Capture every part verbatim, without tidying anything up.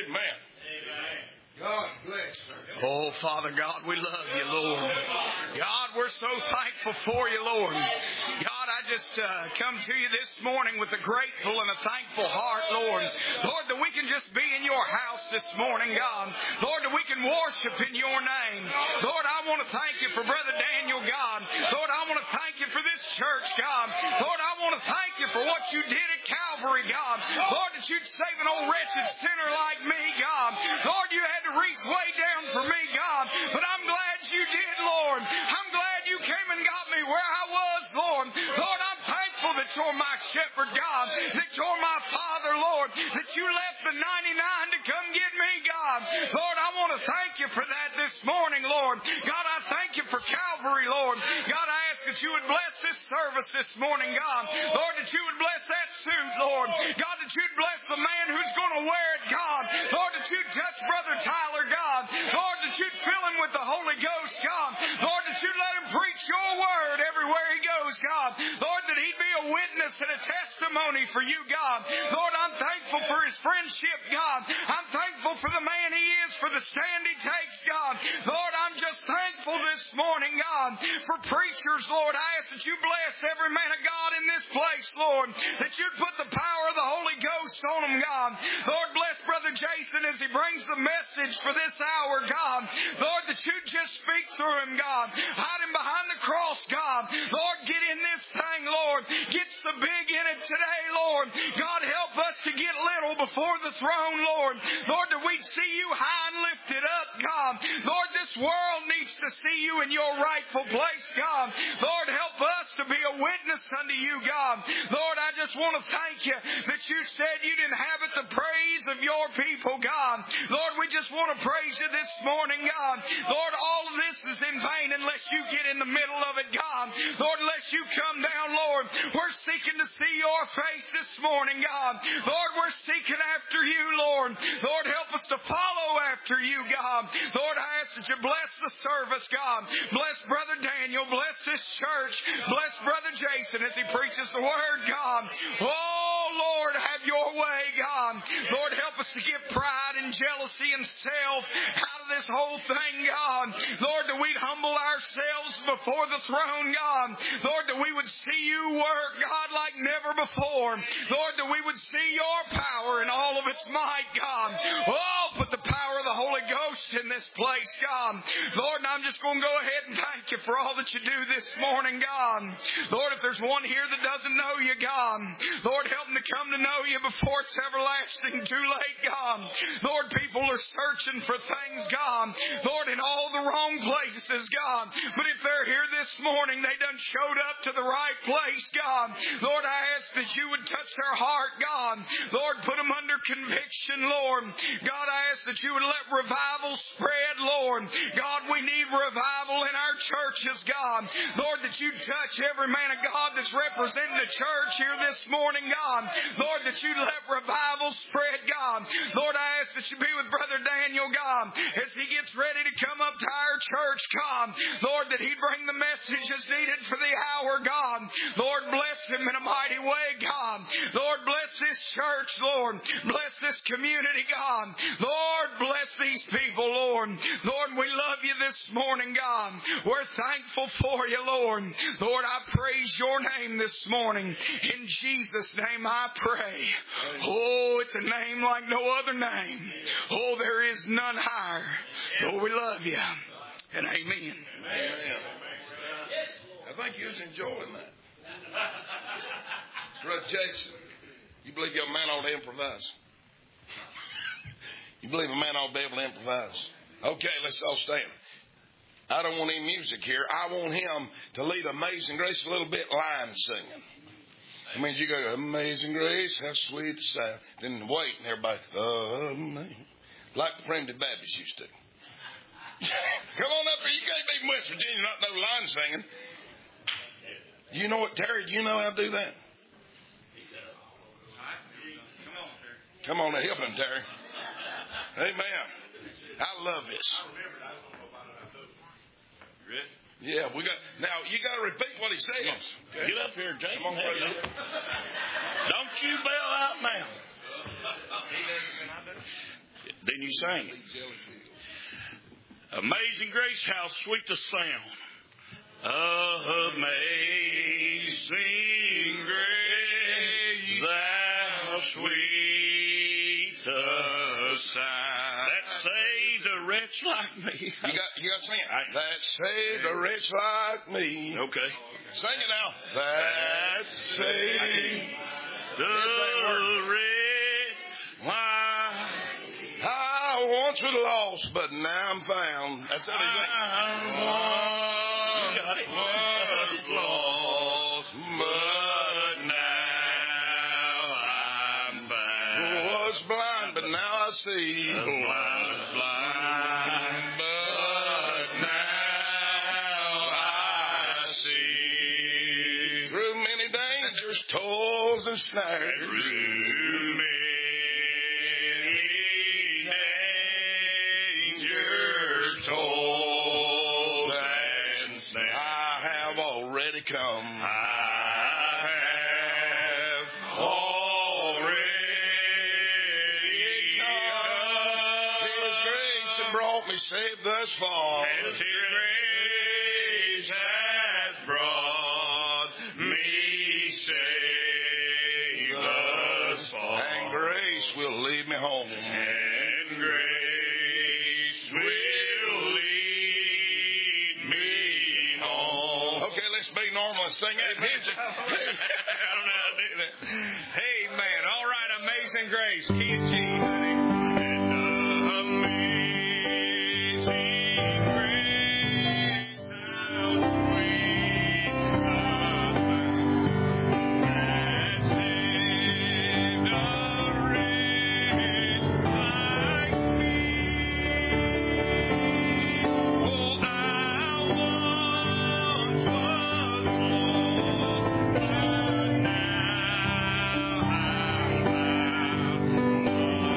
Amen. God bless. Oh, Father God, we love you, Lord. God, we're so thankful for you, Lord. God, I just uh, come to you this morning with a grateful and a thankful heart, Lord. Lord, that we can just be in your house this morning, God. Lord, that we can worship in your name. Lord, I want to thank you for Brother Daniel, God. Lord, I want to thank you for this church, God. Lord, I want to thank you for what you did at Calvary, God. Lord, that you'd save an old wretched sinner like me, God. Lord, you had to reach way down for me, God. But I'm glad you did, Lord. I'm glad you came and got me where I was, Lord. Lord, I'm thankful that you're my shepherd, God. That you're my Father, Lord. That you left the ninety-nine to come get me, God. Lord, I want to thank you for that this morning, Lord. God, I thank you for Calvary, Lord. God, I ask that you would bless this service this morning, God. Lord, that you would bless that suit, Lord. God, that you'd bless the man who's going to wear it, God. Lord, that you'd touch Brother Tyler, God. Lord, that you'd fill him with the Holy Ghost, God. Lord, that you'd let him preach your word everywhere he goes, God. Lord, that he'd be a witness and a testimony for you, God. Lord, I'm thankful for his friendship, God. I'm thankful for the man he is, for the stand he takes, God. Lord, I'm just thankful this morning, God, for preachers, Lord. I ask that you bless every man of God in this place, Lord. That you'd put the power of the Holy Ghost on them, God. Lord, bless Brother Jason as he brings the message for this hour, God. Lord, that you'd just speak through him, God. Hide him behind the cross, God. Lord, get in this thing, Lord. Get so big in it today, Lord. God, help us to get little before the throne, Lord. Lord, that we'd see you high and lifted up, God. Lord, this world needs to see you in your rightful place, God. Lord, help us to be a witness unto you, God. Lord, I just want to thank you that you said you'd inhabit the praise of your people, God. Lord, we just want to praise you this morning, God. Lord, all of this is in vain unless you get in the middle of it, God. Lord, unless you come down, Lord. We're seeking to see your face this morning, God. Lord, we're seeking after you, Lord. Lord, help us to follow after you, God. Lord, I ask that you bless the service, God. Bless Brother Daniel. Bless this church. Bless Brother Jason as he preaches the word, God. Oh, Lord, have your way, God. Lord, help us to get pride and jealousy and self out of this whole thing, God. Lord, that we'd humble ourselves before the throne, God. Lord, that we would see you work, God, like never before. Lord, that we would see your power in all of its might, God. Oh, put the power of the Holy Ghost in this place, God. Lord, and I'm just going to go ahead and thank you for all that you do this morning, God. Lord, if there's one here that doesn't know you, God, Lord, help them to come to know you before it's everlasting too late, God. Lord, people are searching for things, God. Lord, in all the wrong places, God. But if they're here this morning, they done showed up to the right place, God. Lord, I ask that you would touch their heart, God. Lord, put them under conviction, Lord. God, I ask that you would let revival spread, Lord. God, we need revival in our churches, God. Lord, that you touch every man of God that's representing the church here this morning, God. Lord, that you let revival spread, God. Lord, I ask that you be with Brother Daniel, God, as he gets ready to come up to our church, God. Lord, that he bring the messages needed for the hour, God. Lord, bless him in a mighty way, God. Lord, bless this church, Lord. Bless this community, God. Lord, bless these people, Lord. Lord, we love you this morning, God. We're thankful for you, Lord. Lord, I praise your name this morning. In Jesus' name I pray. Oh, it's a name like no other name. Oh, there is none higher. Oh, we love you. And amen. Amen. I think you was enjoying that. Brother Jason, you believe your man ought to improvise? You believe a man ought to be able to improvise? Okay, let's all stand. I don't want any music here. I want him to lead Amazing Grace a little bit line singing. It means you go, Amazing Grace, how sweet the sound. Then wait, and everybody, amazing. Like the Primitive Baptists used to. Come on up here. You can't be in West Virginia not know line singing. You know what, Terry? Do you know how to do that? Come on, help him, Terry. Amen. I love this. Yeah, we got. Now you got to repeat what he says. Okay? Get up here, Jason. Come on, brother. Don't you bail out now. Then you sang. Amazing grace, how sweet the sound. Amazing grace, thou sweet the sound that saved a wretch like me. You got, you got to sing it. That saved a wretch like me. Okay. Sing it now. That saved the wretch like I once was lost, but now I'm found. That's how they sing. I was lost, but now I'm found. Was blind, but now I see. Was blind, but now I see. Through many dangers, toils, and snares. Through many dangers, toils, and snares, I have already come. I have already come. His grace has brought me safe thus far. And His grace has brought me safe thus far. And grace will lead me home. And grace will lead me home. Okay, let's be normal and sing that music. I don't know how to do that. Amen. All right, Amazing Grace. Key and G, honey. And amazing grace, how sweet the sound that saved a wretch like me. Oh, I once was lost, but now I'm found.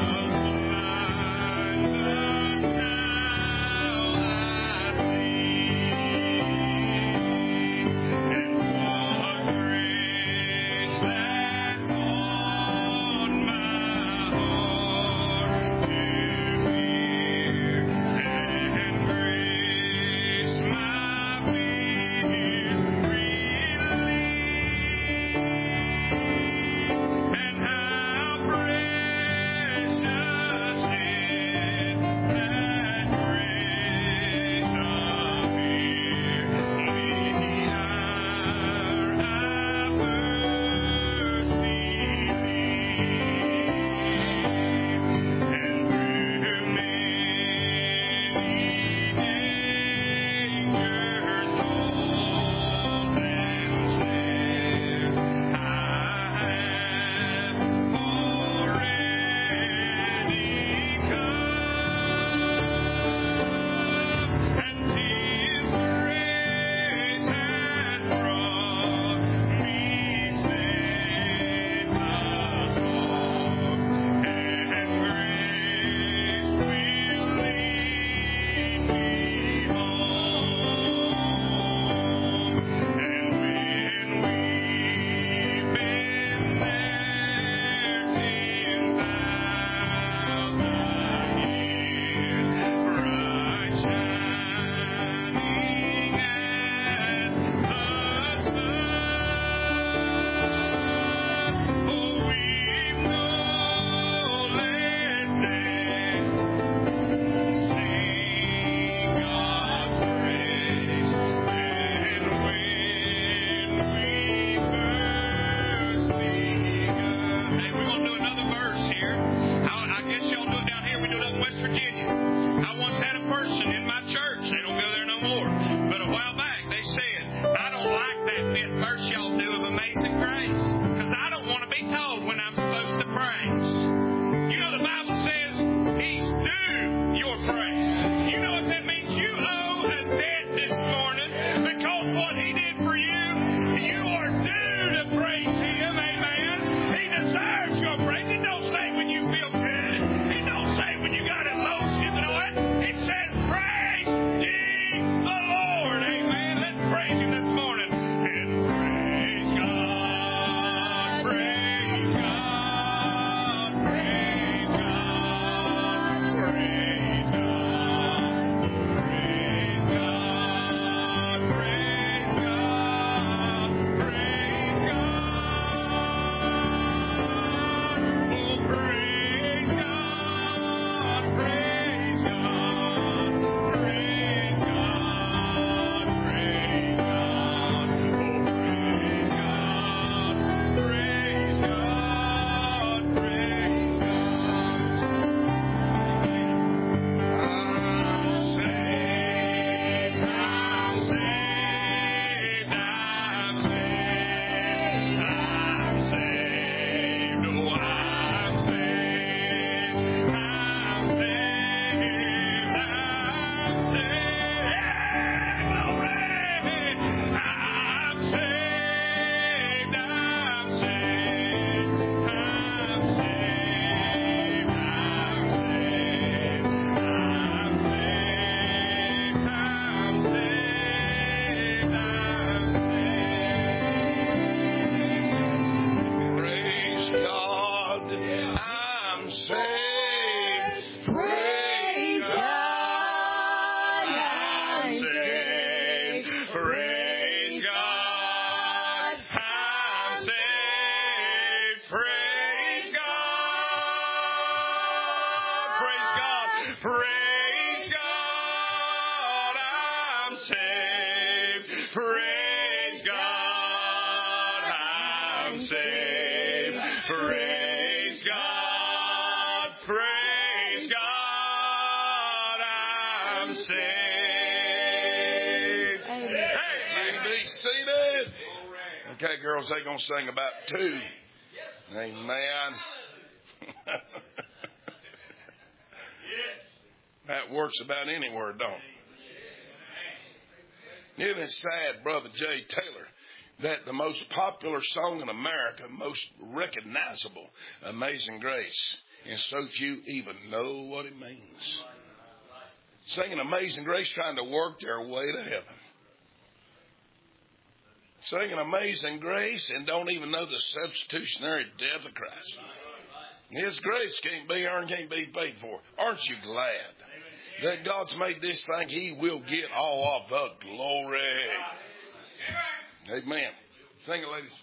Praise God. Praise God. I'm saved. Praise God. I'm saved. Praise God. Praise God. I'm saved. Amen. Be seated. Okay, girls, they're going to sing about two. Amen. That works about anywhere, don't it? Isn't it sad, Brother Jay Taylor, that the most popular song in America, most recognizable, Amazing Grace, and so few even know what it means? Singing Amazing Grace, trying to work their way to heaven. Singing Amazing Grace and don't even know the substitutionary death of Christ. His grace can't be earned, can't be paid for. Aren't you glad that God's made this thing? He will get all of the glory. Amen. Sing it, ladies.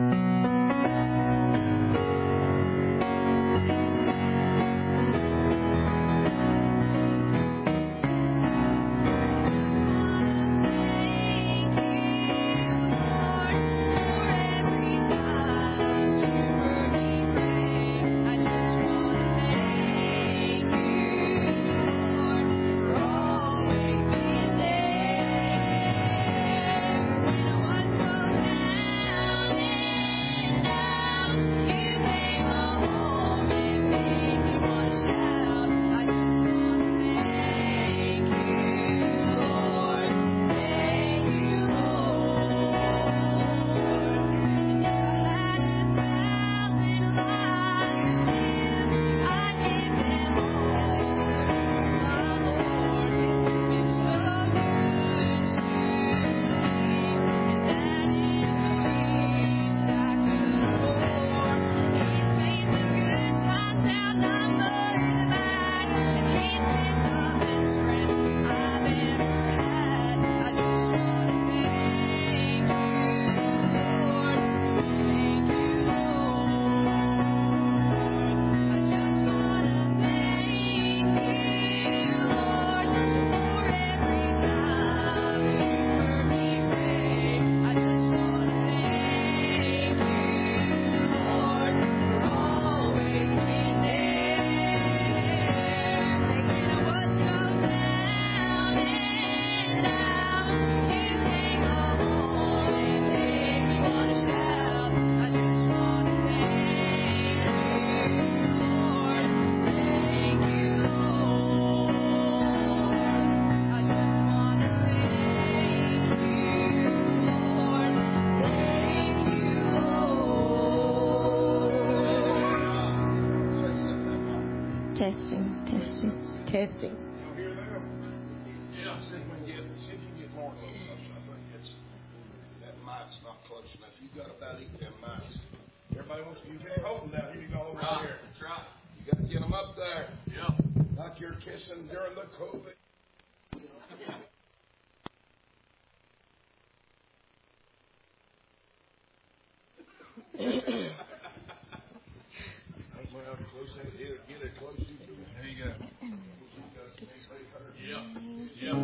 Testing, testing, testing. You hear them? Yeah. See if we can get, see if you can get more close. I think it's, that mic's not close enough. You got about eight them mics. Everybody wants you can't hold them down here. You go over Right. here. That's right. You got to get them up there. Yeah. Like you're kissing during the COVID. Well, close that, get it, get it close. There you go. Yeah. Yeah.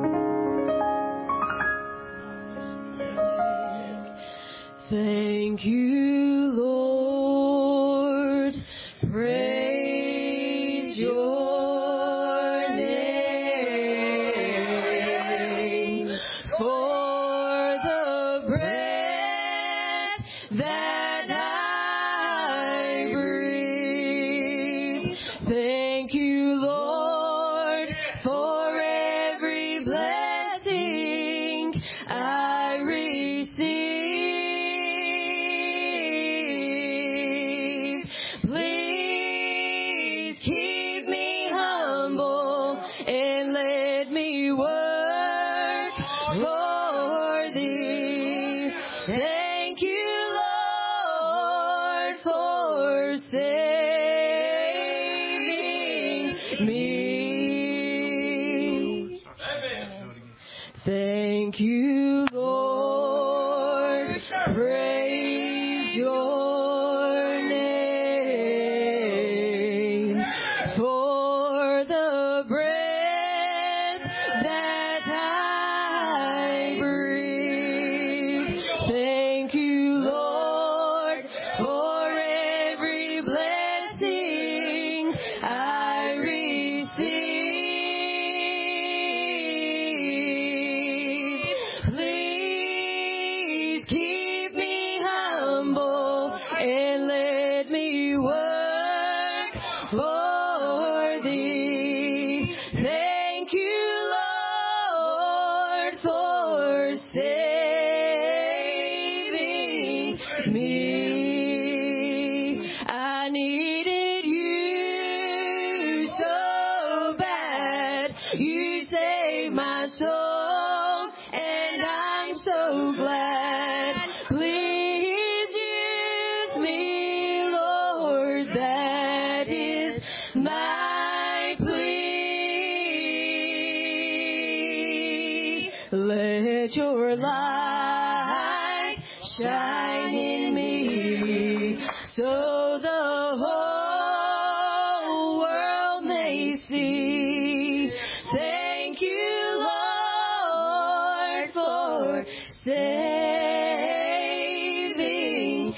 Thank you, Lord. Praise your name for the breath that I breathe. Thank you, Lord, for every blessing I receive. Please keep me humble and let me work for thee. Thank you, Lord, for saving me. Thank you, Lord. Praise your name for the breath that I breathe. Thank you, Lord, for every blessing I receive. Please keep me humble and let me work for Thee. Thank you, Lord, for saving me. I needed You so bad. You saved my soul, and I'm so glad. Please use me, Lord, that is my plea. Let Your light shine in me, so the whole world may see. Thank You, Lord, for saving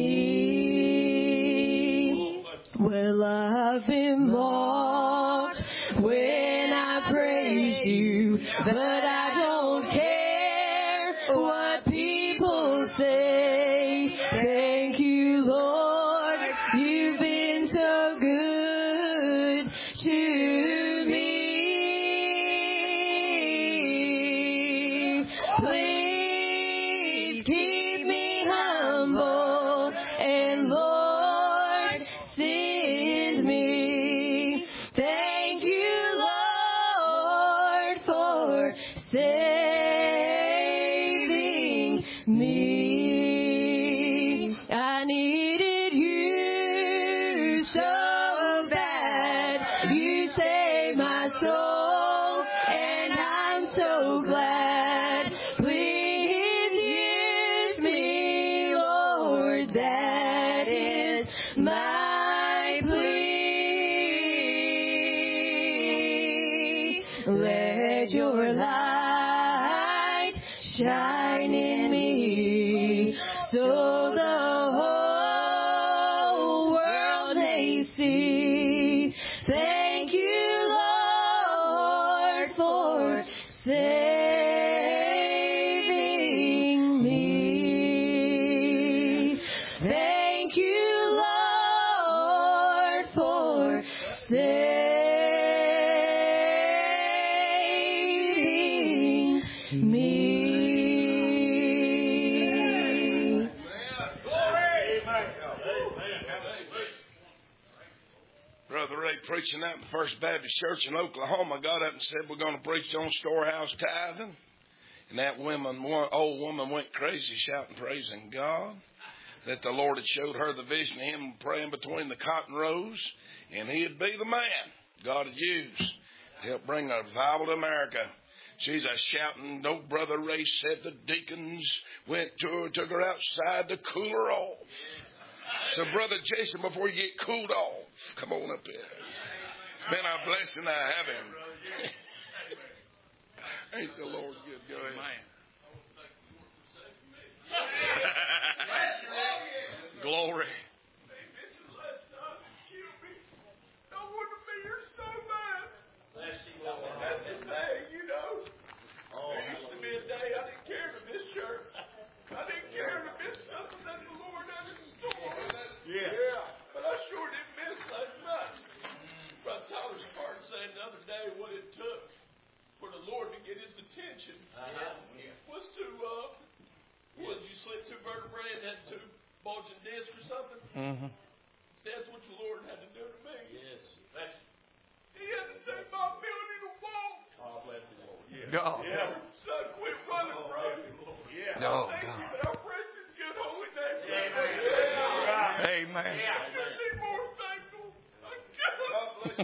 me. Well, I've been mocked when I praise You, but I don't care what people say. Thank You, Lord, You've been so good to me. Please keep me humble, and Lord, send me. Thank You, Lord, for saving me. I needed You so bad. You saved my soul, and I'm so glad. Please use me, Lord, that is my plea. Let Your light shine in me, so the whole world may see. Thank You, Lord, for saving me. Thank You, Lord, for saving me. Brother Ray preaching that in the First Baptist Church in Oklahoma got up and said, we're going to preach on storehouse tithing. And that woman, one old woman went crazy shouting, praising God, that the Lord had showed her the vision of him praying between the cotton rows, and he'd be the man God had used to help bring a revival to America. She's a shouting, no, Brother Ray said the deacons went to her, took her outside to cool her off. So, Brother Jason, before you get cooled off, come on up here. It's been a blessing to have him. Ain't the Lord good? Go ahead. Glory. That's the thing, you know. There used to be a day I didn't care to miss church. I didn't care to miss something that the Lord had in store. Yeah. yeah. But I sure didn't miss last night. Brother Tyler Spartan saying the other day what it took for the Lord to get his attention uh-huh. was to, uh, was you slip two vertebrae and had two bulging discs or something? Mm-hmm. That's what the Lord had to do to me. Yes. He had to take my ability to walk. Oh, bless the Lord. Yeah. God. Yeah. Son, quit running, bro. Yeah. Oh, Thank God. you for our precious, good, holy name. Amen. Yeah. Amen. I should be more thankful. I can't.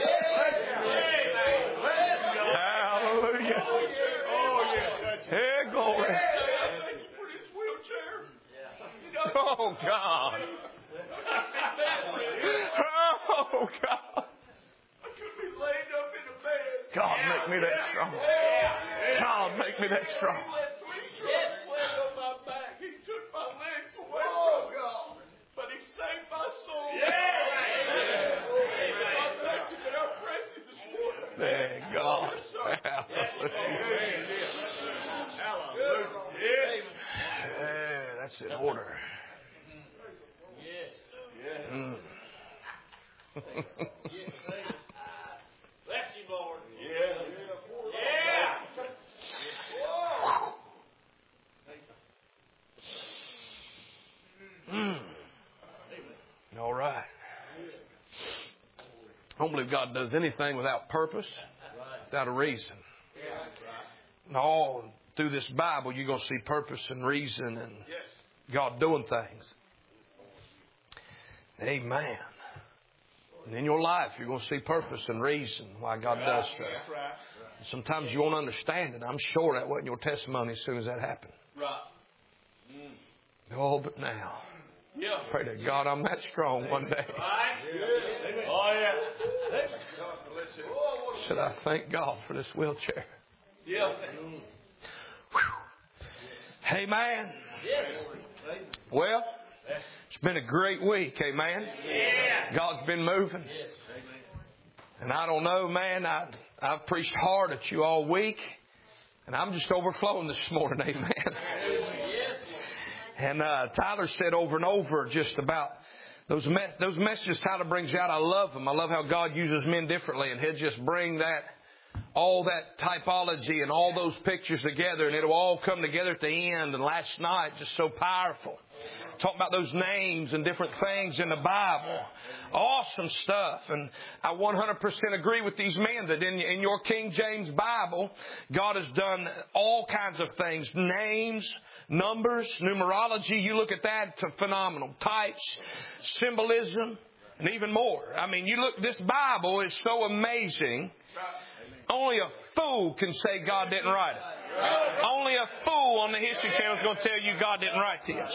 Hallelujah. Oh, yeah. Hey, glory. Thank you for this wheelchair. You know, Oh, God. Oh, God. I could be laid up in a me that strong. God, make me that strong. He let three trucks land on my back. He took my legs away from God. But He saved my soul. God, thank you that I'm praising this morning. Thank God. Yeah, that's in order. Mm. Bless you, Lord. Yeah. Yeah. Mm. All right. I don't believe God does anything without purpose, without a reason. And all through this Bible, you're going to see purpose and reason and God doing things. Amen. And in your life, you're going to see purpose and reason why God does stuff. Sometimes you won't understand it. I'm sure that wasn't your testimony as soon as that happened. Oh, but now, pray to God I'm that strong one day. Oh, yeah. Should I thank God for this wheelchair? Yeah. Amen. Well, it's been a great week, amen. God's been moving. And I don't know, man, I, I've preached hard at you all week. And I'm just overflowing this morning, amen. And uh, Tyler said over and over just about those me- those messages Tyler brings out. I love them. I love how God uses men differently. And He'll just bring that, all that typology and all those pictures together. And it'll all come together at the end. And last night, just so powerful. Talking about those names and different things in the Bible. Awesome stuff. And I one hundred percent agree with these men that in, in your King James Bible, God has done all kinds of things. Names, numbers, numerology. You look at that, it's phenomenal. Types, symbolism, and even more. I mean, you look, this Bible is so amazing. Only a fool can say God didn't write it. Only a fool on the History Channel is going to tell you God didn't write this.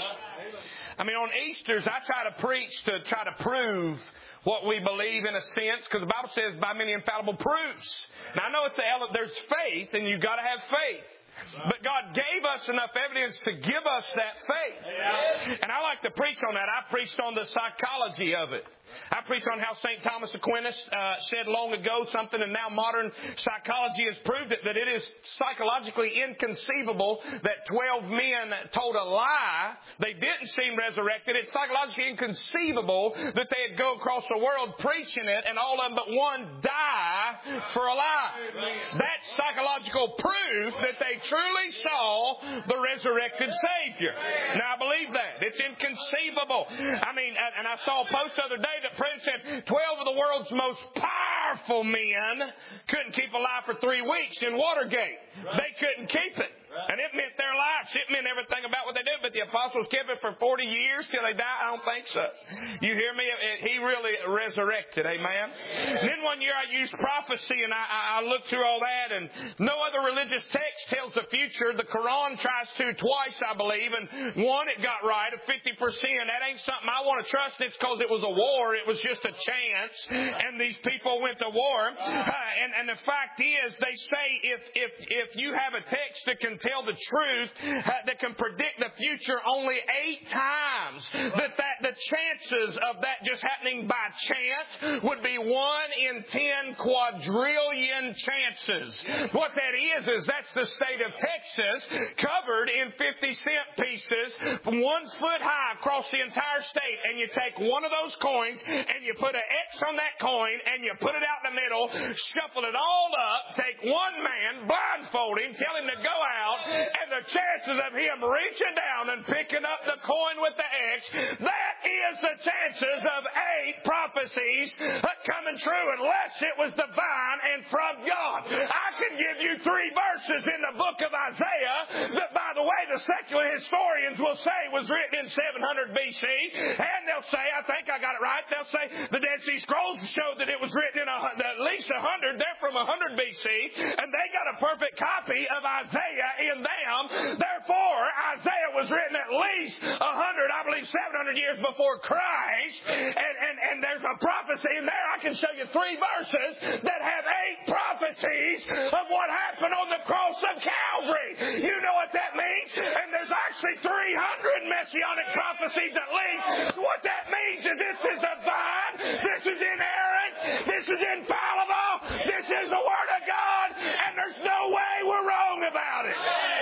I mean, on Easters, I try to preach to try to prove what we believe in a sense, because the Bible says by many infallible proofs. Now, I know it's a, there's faith, and you've got to have faith. But God gave us enough evidence to give us that faith. And I like to preach on that. I preached on the psychology of it. I preached on how Saint Thomas Aquinas uh, said long ago something, and now modern psychology has proved it, that it is psychologically inconceivable that twelve men told a lie. They didn't seem resurrected. It's psychologically inconceivable that they'd go across the world preaching it and all of them but one die for a lie. That's psychological proof that they truly saw the resurrected Savior. Now, I believe that. It's inconceivable. I mean, and I saw a post the other day that Prince said twelve of the world's most powerful men couldn't keep alive for three weeks in Watergate. They couldn't keep it. And it meant their lives. It meant everything about what they did. But the apostles kept it for forty years till they died. I don't think so. You hear me? He really resurrected. Amen. And then one year I used prophecy, and I, I looked through all that, and no other religious text tells the future. The Quran tries to twice, I believe, and one it got right at fifty percent. That ain't something I want to trust. It's because it was a war. It was just a chance, and these people went to war. Uh, and, and the fact is, they say if if if you have a text that can tell the truth, uh, that can predict the future only eight times, that, that the chances of that just happening by chance would be one in ten quadrillion chances. What that is, is that's the state of Texas covered in fifty cent pieces, one foot high across the entire state, and you take one of those coins and you put an X on that coin and you put it out in the middle, shuffle it all up, take one man, blindfold him, tell him to go out, and the chances of him reaching down and picking up the coin with the X, that is the chances of eight prophecies coming true, unless it was divine and from God. I can give you three verses in the book of Isaiah that, by the way, the secular historians will say was written in seven hundred B C, and they'll say, I think I got it right, they'll say the Dead Sea Scrolls show that it was written in a, at least one hundred, they're from one hundred B C, and they got a perfect copy of Isaiah in them. Therefore, Isaiah was written at least one hundred, I believe seven hundred years before Christ, and, and, and there's a prophecy in there. I can show you three verses that have eight prophecies prophecies of what happened on the cross of Calvary. You know what that means? And there's actually three hundred messianic prophecies at least. What that means is this is divine, this is inerrant, this is infallible, this is the Word of God, and there's no way we're wrong about it.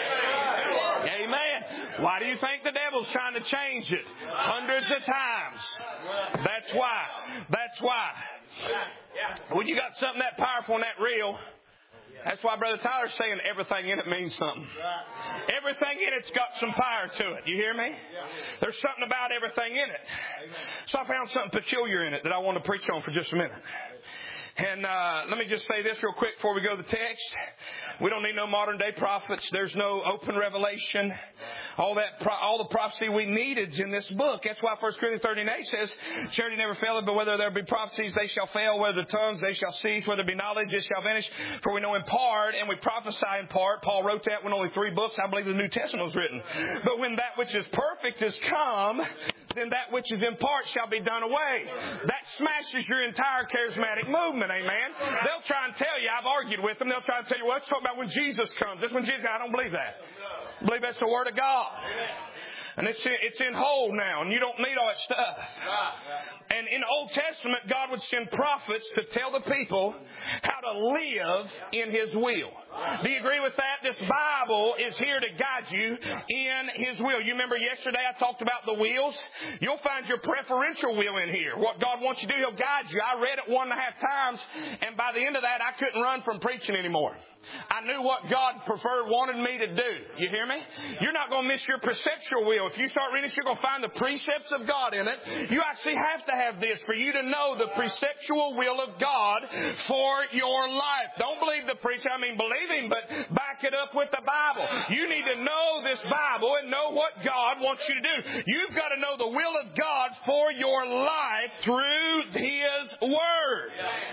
Amen. Why do you think the devil's trying to change it? Hundreds of times. That's why. That's why. When you got something that powerful and that real, that's why Brother Tyler's saying everything in it means something. Everything in it's got some power to it. You hear me? There's something about everything in it. So I found something peculiar in it that I want to preach on for just a minute. And uh, let me just say this real quick before we go to the text. We don't need no modern day prophets. There's no open revelation. All that, pro- all the prophecy we need is in this book. That's why First Corinthians thirteen eight says, charity never faileth, but whether there be prophecies, they shall fail. Whether the tongues, they shall cease. Whether there be knowledge, it shall vanish. For we know in part, and we prophesy in part. Paul wrote that when only three books, I believe, the New Testament was written. But when that which is perfect is come, then that which is in part shall be done away. That smashes your entire charismatic movement, amen? They'll try and tell you, I've argued with them, they'll try and tell you, well, let's talk about when Jesus comes. This when Jesus, I don't believe that. I believe that's the Word of God. And it's in, it's in whole now, and you don't need all that stuff. And in the Old Testament, God would send prophets to tell the people how to live in His will. Do you agree with that? This Bible is here to guide you in His will. You remember yesterday I talked about the wheels? You'll find your preferential will in here. What God wants you to do, He'll guide you. I read it one and a half times, and by the end of that, I couldn't run from preaching anymore. I knew what God preferred, wanted me to do. You hear me? You're not going to miss your perceptual will. If you start reading this, you're going to find the precepts of God in it. You actually have to have this for you to know the preceptual will of God for your life. Don't believe the preacher. I mean, believe him, but back it up with the Bible. You need to know this Bible and know what God wants you to do. You've got to know the will of God for your life through His Word.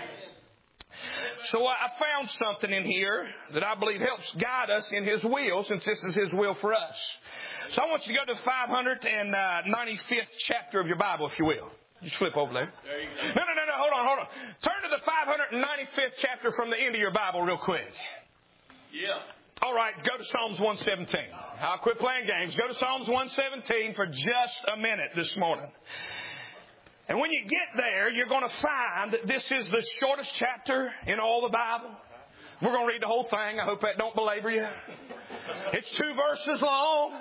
So I found something in here that I believe helps guide us in His will, since this is His will for us. So I want you to go to the five hundred ninety-fifth chapter of your Bible, if you will. Just flip over there. There you go. No, no, no, no. Hold on, hold on. Turn to the five hundred ninety-fifth chapter from the end of your Bible real quick. Yeah. All right, go to Psalms one seventeen. I'll quit playing games. Go to Psalms one seventeen for just a minute this morning. And when you get there, you're going to find that this is the shortest chapter in all the Bible. We're going to read the whole thing. I hope that don't belabor you. It's two verses long.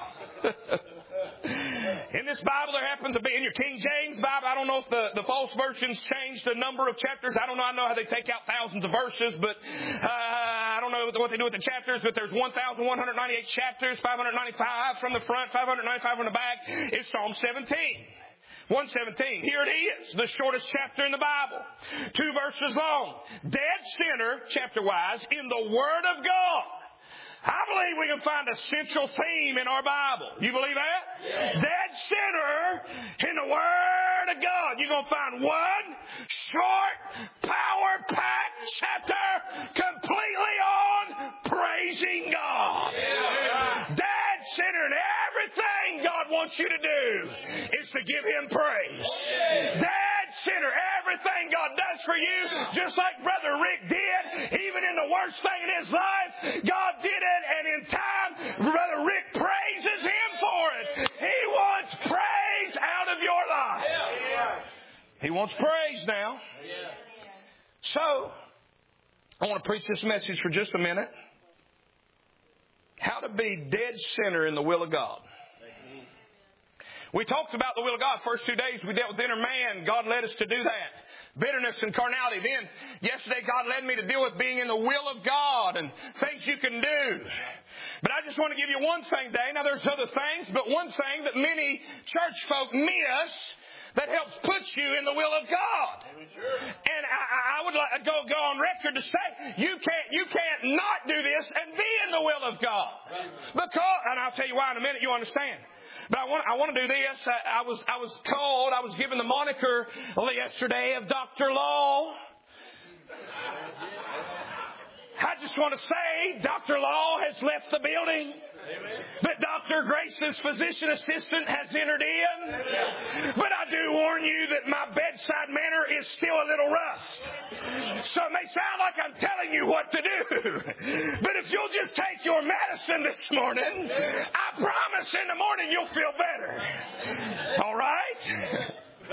In this Bible, there happens to be, in your King James Bible, I don't know if the, the false versions changed the number of chapters. I don't know. I know how they take out thousands of verses, but uh, I don't know what they do with the chapters, but there's one thousand one hundred ninety-eight chapters, five hundred ninety-five from the front, five hundred ninety-five from the back. It's Psalm seventeen. one seventeen. Here it is, the shortest chapter in the Bible. Two verses long. Dead center, chapter-wise, in the Word of God. I believe we can find a central theme in our Bible. You believe that? Yes. Dead center in the Word of God. You're going to find one short, power-packed chapter completely on praising God. Yeah. Dead center in everything God wants you to do is to give Him praise. Yeah. Dead center, everything God does for you, just like Brother Rick did, even in the worst thing in his life, God did it. And in time, Brother Rick praises Him for it. He wants praise out of your life. He wants praise now. So, I want to preach this message for just a minute. How to be dead center in the will of God. We talked about the will of God. First two days we dealt with inner man. God led us to do that. Bitterness and carnality. Then yesterday God led me to deal with being in the will of God and things you can do. But I just want to give you one thing today. Now there's other things, but one thing that many church folk miss that helps put you in the will of God. And I, I would like to go, go on record to say you can't you can't not do this and be in the will of God. Because, and I'll tell you why in a minute, you understand. But I want, I want to do this. I, I was, I was called, I was given the moniker yesterday of Doctor Law. I just want to say Doctor Law has left the building. that Doctor Grace's physician assistant has entered in. But I do warn you that my bedside manner is still a little rough. So it may sound like I'm telling you what to do. But if you'll just take your medicine this morning, I promise in the morning you'll feel better. All right?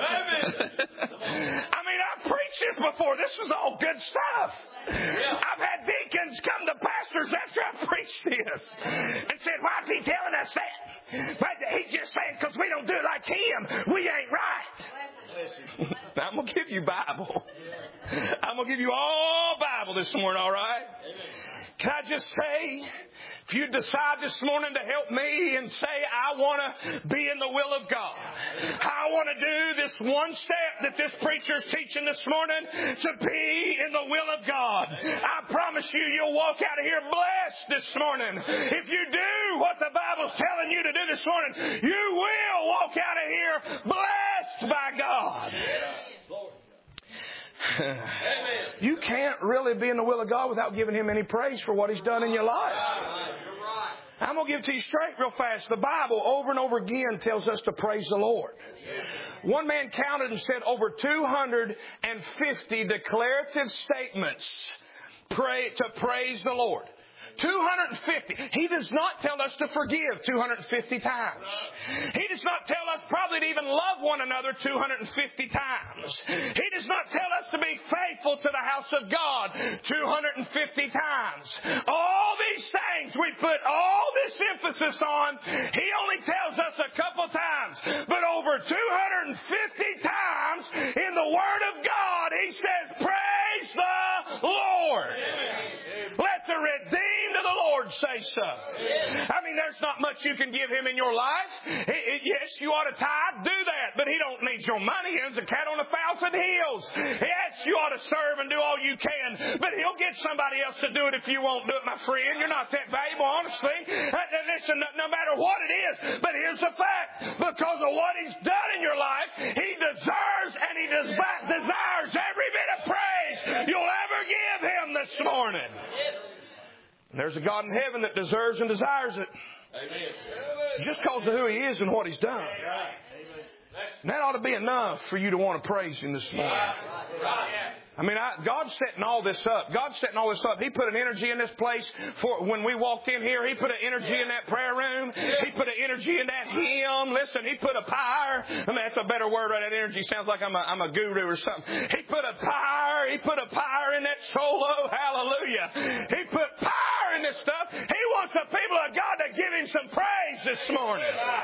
I mean, I've preached this before. This is all good stuff. I've had deacons come to pastors after I preached this and said, why is he telling us that? But he's just saying because we don't do it like him. We ain't right. I'm going to give you Bible. I'm going to give you all Bible this morning, all right? Can I just say, if you decide this morning to help me and say, I want to be in the will of God. I want to do this one step that this preacher's teaching this morning to be in the will of God. I promise you, you'll walk out of here blessed this morning. If you do what the Bible's telling you to do this morning, you will walk out of here blessed by God. You can't really be in the will of God without giving Him any praise for what He's done in your life. I'm going to give it to you straight real fast. The Bible over and over again tells us to praise the Lord. One man counted and said over two hundred fifty declarative statements pray, to praise the Lord. two hundred fifty. He does not tell us to forgive two hundred fifty times. He does not tell us probably to even love one another two hundred fifty times. He does not tell us to be faithful to the house of God two hundred fifty times. All these things we put all this emphasis on, He only tells us a couple times. But over two hundred fifty times in the Word of God, He says, praise the Lord. Let the redeemed of the Lord say so. I mean, there's not much you can give Him in your life. It, it, yes, you ought to tithe, do that, but He don't need your money. He owns a cat on a thousand hills. Yes, you ought to serve and do all you can, but He'll get somebody else to do it if you won't do it, my friend. You're not that valuable, honestly. Listen, no, no matter what it is, but here's the fact. Because of what He's done in your life, He deserves and He desires every bit of praise you'll ever give Him this morning. There's a God in heaven that deserves and desires it. Amen. Just because of who He is and what He's done. And that ought to be enough for you to want to praise Him this morning. I mean, I, God's setting all this up. God's setting all this up. He put an energy in this place for when we walked in here. He put an energy in that prayer room. He put an energy in that hymn. Listen, He put a power. I mean, that's a better word, right? That energy sounds like I'm a, I'm a guru or something. He put a power. He put a power in that solo. Hallelujah. He put power in this stuff. He wants the people of God to give Him some praise this morning.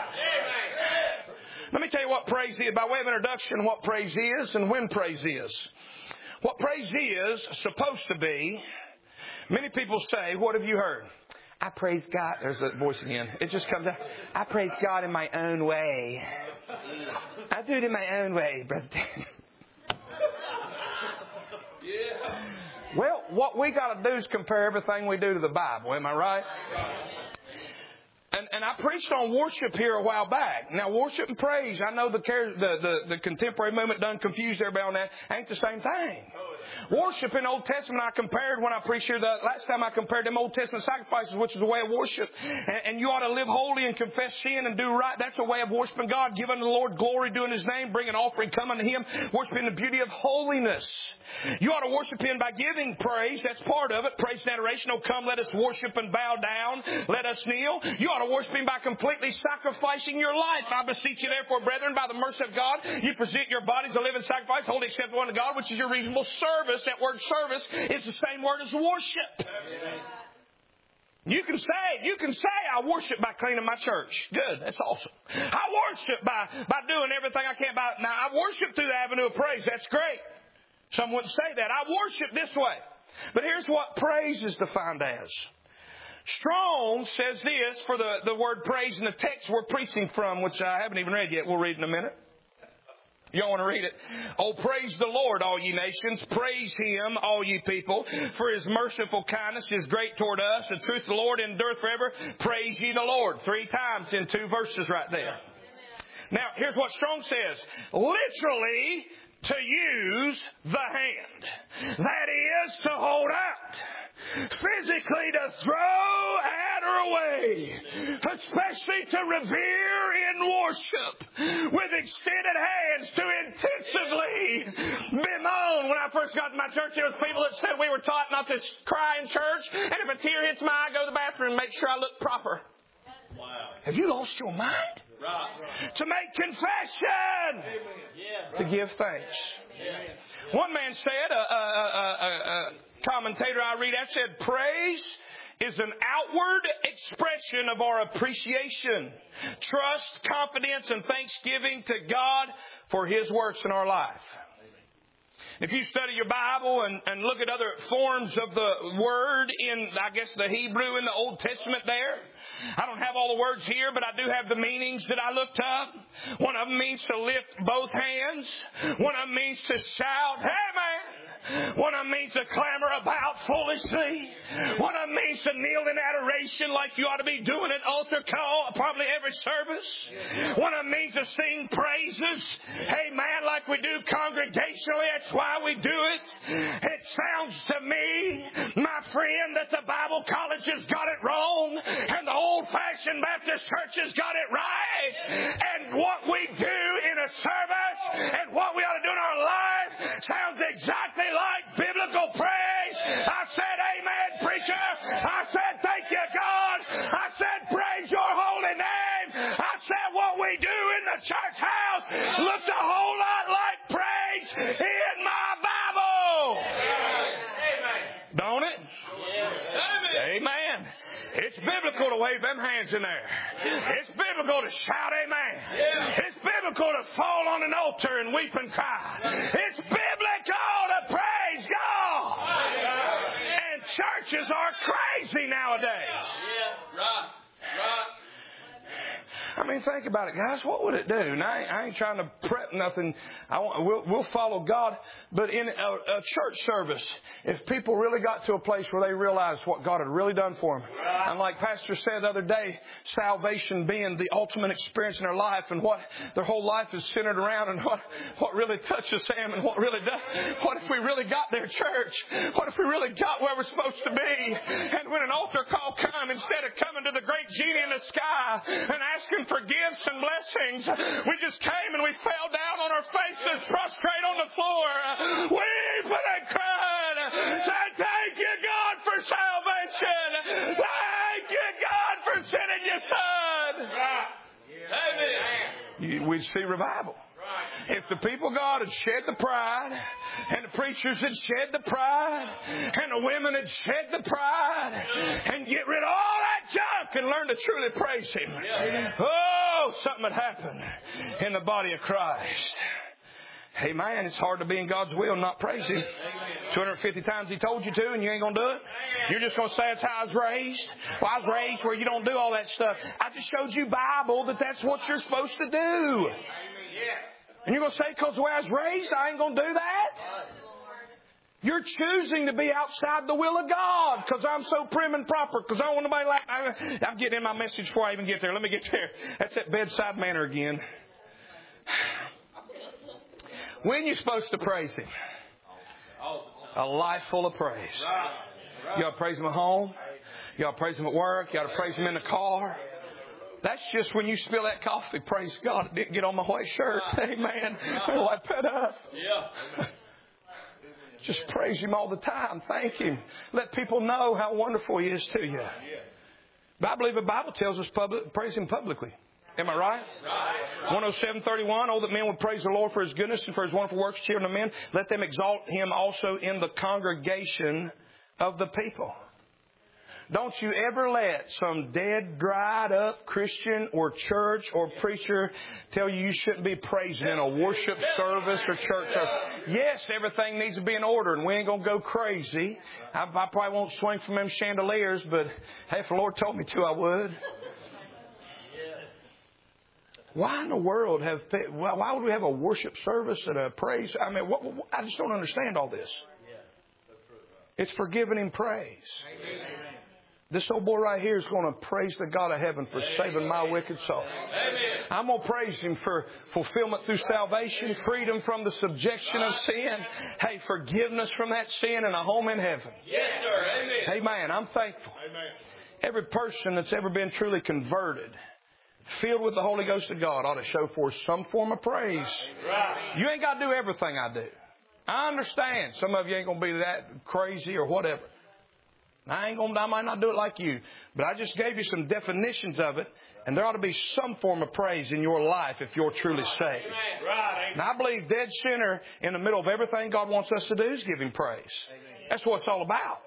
Let me tell you what praise is, by way of introduction, what praise is and when praise is. What praise is supposed to be, many people say, what have you heard? I praise God. There's that voice again. It just comes out. I praise God in my own way. I do it in my own way, Brother Dan. Well, what we got to do is compare everything we do to the Bible. Am I right? And, and I preached on worship here a while back. Now, worship and praise, I know the, the, the, the contemporary movement done confused everybody on that. Ain't the same thing. Worship in the Old Testament, I compared when I preached here, the last time I compared them Old Testament sacrifices, which is a way of worship. And, and you ought to live holy and confess sin and do right. That's a way of worshiping God, giving the Lord glory, doing His name, bringing an offering, coming to Him, worshiping the beauty of holiness. You ought to worship Him by giving praise. That's part of it. Praise and adoration. Oh, come, let us worship and bow down. Let us kneel. You ought to worship Him by completely sacrificing your life. I beseech you, therefore, brethren, by the mercy of God, you present your bodies a living sacrifice, holy, acceptable unto God, which is your reasonable service. That word service is the same word as worship. Amen. You can say, you can say, I worship by cleaning my church. Good. That's awesome. I worship by, by doing everything I can. By, now, I worship through the avenue of praise. That's great. Some wouldn't say that. I worship this way. But here's what praise is defined as. Strong says this for the, the word praise in the text we're preaching from, which I haven't even read yet. We'll read in a minute. Y'all want to read it? Oh, praise the Lord, all ye nations. Praise Him, all ye people. For His merciful kindness is great toward us. The truth of the Lord endureth forever. Praise ye the Lord. Three times in two verses right there. Now, here's what Strong says. Literally, to use the hand. That is to hold out. Physically to throw, a way, especially to revere in worship with extended hands to intensively bemoan. When I first got to my church, there was people that said we were taught not to cry in church, and if a tear hits my eye, go to the bathroom and make sure I look proper. Wow. Have you lost your mind? Right. To make confession. Yeah. To give thanks. Yeah. One man said, a, a, a, a, a commentator I read that said, praise is an outward expression of our appreciation, trust, confidence, and thanksgiving to God for His works in our life. If you study your Bible and, and look at other forms of the word in, I guess, the Hebrew in the Old Testament there, I don't have all the words here, but I do have the meanings that I looked up. One of them means to lift both hands. One of them means to shout, hey man! One of them means to clamor about foolishly. One of them means to kneel in adoration like you ought to be doing at altar call, probably every service. One of them means to sing praises. Amen, like we do congregationally. That's why we do it. It sounds to me, my friend, that the Bible colleges got it wrong and the old-fashioned Baptist churches got it right. And what we do in a service and what we ought to do in our life sounds exactly like biblical praise. I said, amen, preacher. I said, thank you, God. I said, praise your holy name. I said, what we do in the church house looks a whole lot like praise in my Bible. Amen. Don't it? Amen. Amen. It's biblical to wave them hands in there. It's biblical to shout amen. It's biblical to fall on an altar and weep and cry. It's biblical to praise God. And churches are crazy nowadays. Yeah, right, right. I mean, think about it, guys. What would it do? And I ain't, I ain't trying to prep nothing. I want, we'll, we'll follow God. But in a, a church service, if people really got to a place where they realized what God had really done for them, and like Pastor said the other day, salvation being the ultimate experience in their life, and what their whole life is centered around, and what, what really touches them, and what really does. What if we really got there, church? What if we really got where we're supposed to be? And when an altar call come, instead of coming to the great genie in the sky and asking for gifts and blessings, we just came and we fell down on our faces, prostrate on the floor, weeping and crying, saying, thank you, God, for salvation. Thank you, God, for sending your Son. Amen. We'd see revival. If the people of God had shed the pride, and the preachers had shed the pride, and the women had shed the pride, and get rid of all that junk and learn to truly praise Him, oh, something would happen in the body of Christ. Hey man, it's hard to be in God's will and not praise Him. two hundred fifty times He told you to, and you ain't going to do it. You're just going to say that's how I was raised. Well, I was raised where you don't do all that stuff. I just showed you Bible that that's what you're supposed to do. And you're going to say, because the way I was raised, I ain't going to do that? You're choosing to be outside the will of God because I'm so prim and proper, because I don't want nobody like... I, I'm getting in my message before I even get there. Let me get there. That's that bedside manner again. When are you supposed to praise Him? A life full of praise. You ought to praise Him at home. You ought to praise Him at work. You ought to praise Him in the car. That's just when you spill that coffee. Praise God, it didn't get on my white shirt. Amen. Oh, I put up. Yeah. Just praise Him all the time. Thank Him. Let people know how wonderful He is to you. But I believe the Bible tells us public, praise Him publicly. Am I right? Right. one oh seven thirty-one, oh, that men would praise the Lord for His goodness and for His wonderful works, children of men. Let them exalt Him also in the congregation of the people. Don't you ever let some dead, dried up Christian or church or preacher tell you you shouldn't be praising in a worship service or church service. Yes, everything needs to be in order, and we ain't going to go crazy. I, I probably won't swing from them chandeliers, but hey, if the Lord told me to, I would. Why in the world have, why would we have a worship service and a praise? I mean, what, what, I just don't understand all this. It's for giving Him praise. Amen. This old boy right here is going to praise the God of heaven for saving my wicked soul. Amen. I'm going to praise Him for fulfillment through salvation, freedom from the subjection of sin, hey, forgiveness from that sin, and a home in heaven. Yes, sir. Amen. Amen. I'm thankful. Amen. Every person that's ever been truly converted, filled with the Holy Ghost of God, ought to show forth some form of praise. You ain't got to do everything I do. I understand some of you ain't going to be that crazy or whatever. I ain't going to, I might not do it like you. But I just gave you some definitions of it. And there ought to be some form of praise in your life if you're truly saved. And I believe dead center in the middle of everything God wants us to do is give Him praise. That's what it's all about.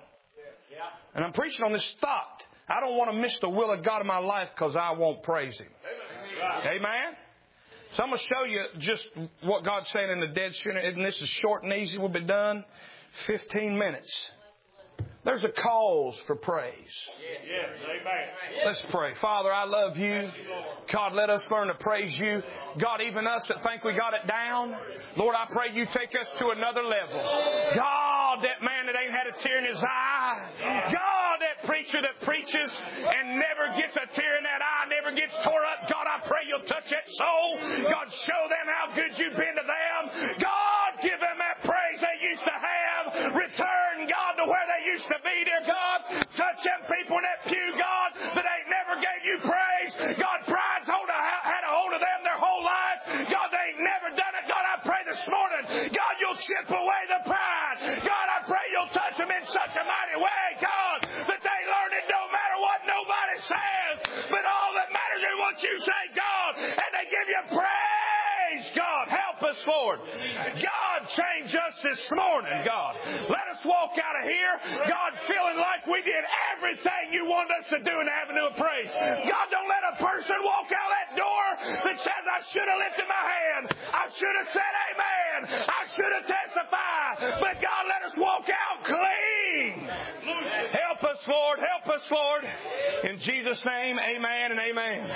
And I'm preaching on this thought. I don't want to miss the will of God in my life because I won't praise Him. Amen? So I'm going to show you just what God's saying in the dead center. And this is short and easy. We'll be done. fifteen minutes. There's a cause for praise. Yes, amen. Let's pray. Father, I love you. God, let us learn to praise you. God, even us that think we got it down, Lord, I pray you take us to another level. God, that man that ain't had a tear in his eye. God, that preacher that preaches and never gets a tear in that eye, never gets tore up. God, I pray you'll touch that soul. God, show them how good you've been to them. God, give them that praise they used to have. Return, God, to where they used to be, dear God. Touch them people in that pew, God, that ain't never gave you praise. God, pride's hold a, had a hold of them their whole life. God, they ain't never done it. God, I pray this morning, God, you'll chip away the pride. God, I pray you'll touch them in such a mighty way, God, that they learn it don't matter what nobody says, but all that matters is what you say, God, and they give you praise. God, help us, Lord. God, change us this morning, God. Let us walk out of here, God, feeling like we did everything you want us to do in the avenue of praise. God, don't let a person walk out that door that says, I should have lifted my hand. I should have said amen. I should have testified. But God, let us walk out clean. Help us, Lord. Help us, Lord. In Jesus' name, amen and amen.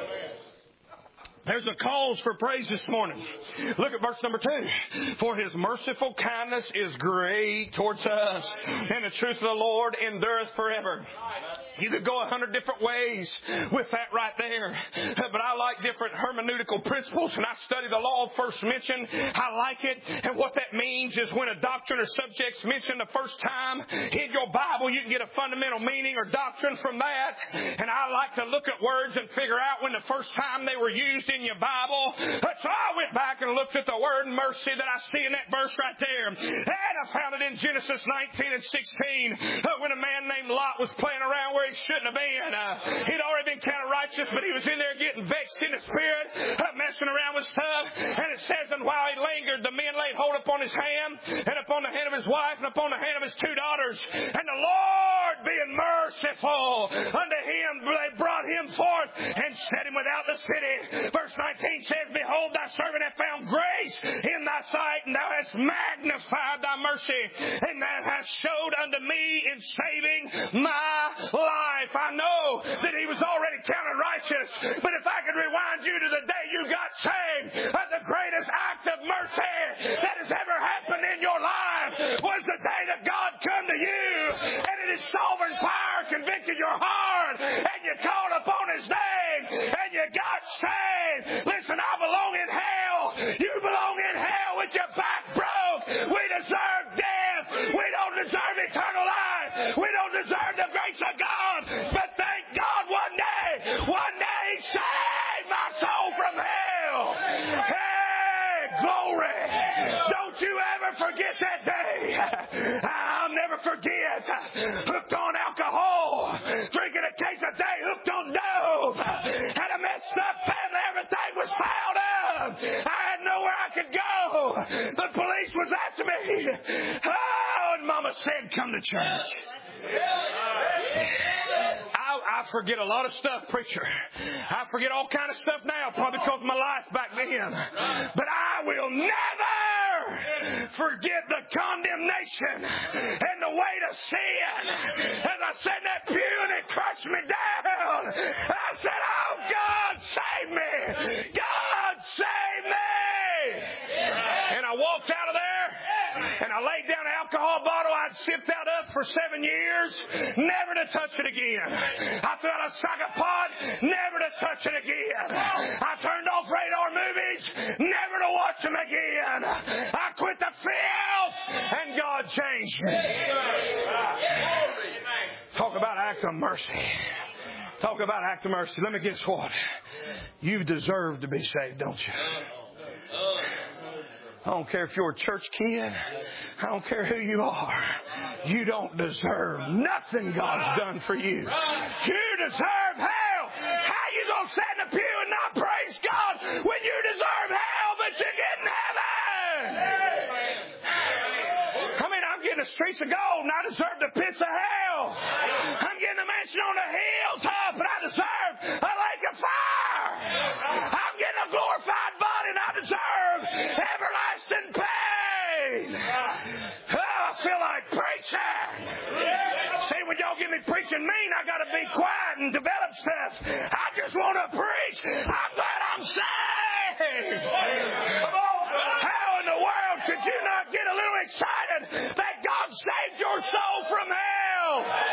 There's a cause for praise this morning. Look at verse number two. For His merciful kindness is great towards us, and the truth of the Lord endureth forever. You could go a hundred different ways with that right there. But I like different hermeneutical principles, and I study the law of first mention. I like it. And what that means is when a doctrine or subject's mentioned the first time in your Bible, you can get a fundamental meaning or doctrine from that. And I like to look at words and figure out when the first time they were used in your Bible. So I went back and looked at the word mercy that I see in that verse right there. And I found it in Genesis nineteen and sixteen when a man named Lot was playing around where he shouldn't have been. Uh, he'd already been kind of righteous, but he was in there getting vexed in the spirit, uh, messing around with stuff. And it says, and while he lingered, the men laid hold upon his hand, and upon the hand of his wife, and upon the hand of his two daughters. And the Lord, being merciful unto him, they brought him forth and set him without the city. Verse nineteen says, behold, thy servant hath found grace in thy sight, and thou hast magnified thy mercy, and thou hast showed unto me in saving my life. I know that he was already counted righteous, but if I could rewind you to the day you got saved, uh, the greatest act of mercy that has ever happened in your life was the day that God come to you, and in His sovereign power convicted your heart, and you called upon His name, and you got saved. Listen, I belong in hell. You belong in hell with your back broke. We deserve death. We don't deserve eternal life. We don't deserve the grace of God. But thank God one day, one day He saved my soul from hell. Hey, glory. Don't you ever forget that day. I'll never forget. Hooked on alcohol. Drinking a case a day. Hooked on dope. Had a messed up family. Everything was fouled up. I had nowhere I could go. The police was after me. Oh, and Mama said, come to church. I, I forget a lot of stuff, preacher. I forget all kind of stuff now, probably because of my life back then. But I will never forget the condemnation and the weight of sin. As I sat in that pew and it crushed me down, I said, oh, God, save me. God, save me. And I walked out of there, and I laid down an alcohol bottle I'd sipped out of for seven years, never to touch it again. I threw out a sack of pot, never to touch it again. I turned off radar movies, never to watch them again. I quit the filth, and God changed me. Talk Talk about act of mercy. Talk about act of mercy. Let me guess what? You deserve to be saved, don't you? I don't care if you're a church kid. I don't care who you are. You don't deserve nothing God's done for you. You deserve hell. How you going to sit in the pew and not praise God when you deserve hell, but you get in heaven? I mean, I'm getting the streets of gold and I deserve the pits of hell. I'm getting a mansion on the hilltop and I deserve a lake of fire. I'm getting a glorified body and I deserve everlasting pain. Oh, I feel like preaching. See, when y'all get me preaching mean, I got to be quiet and develop stuff. I just want to preach. I'm glad I'm saved. How in the world could you not get a little excited that God saved your soul from hell?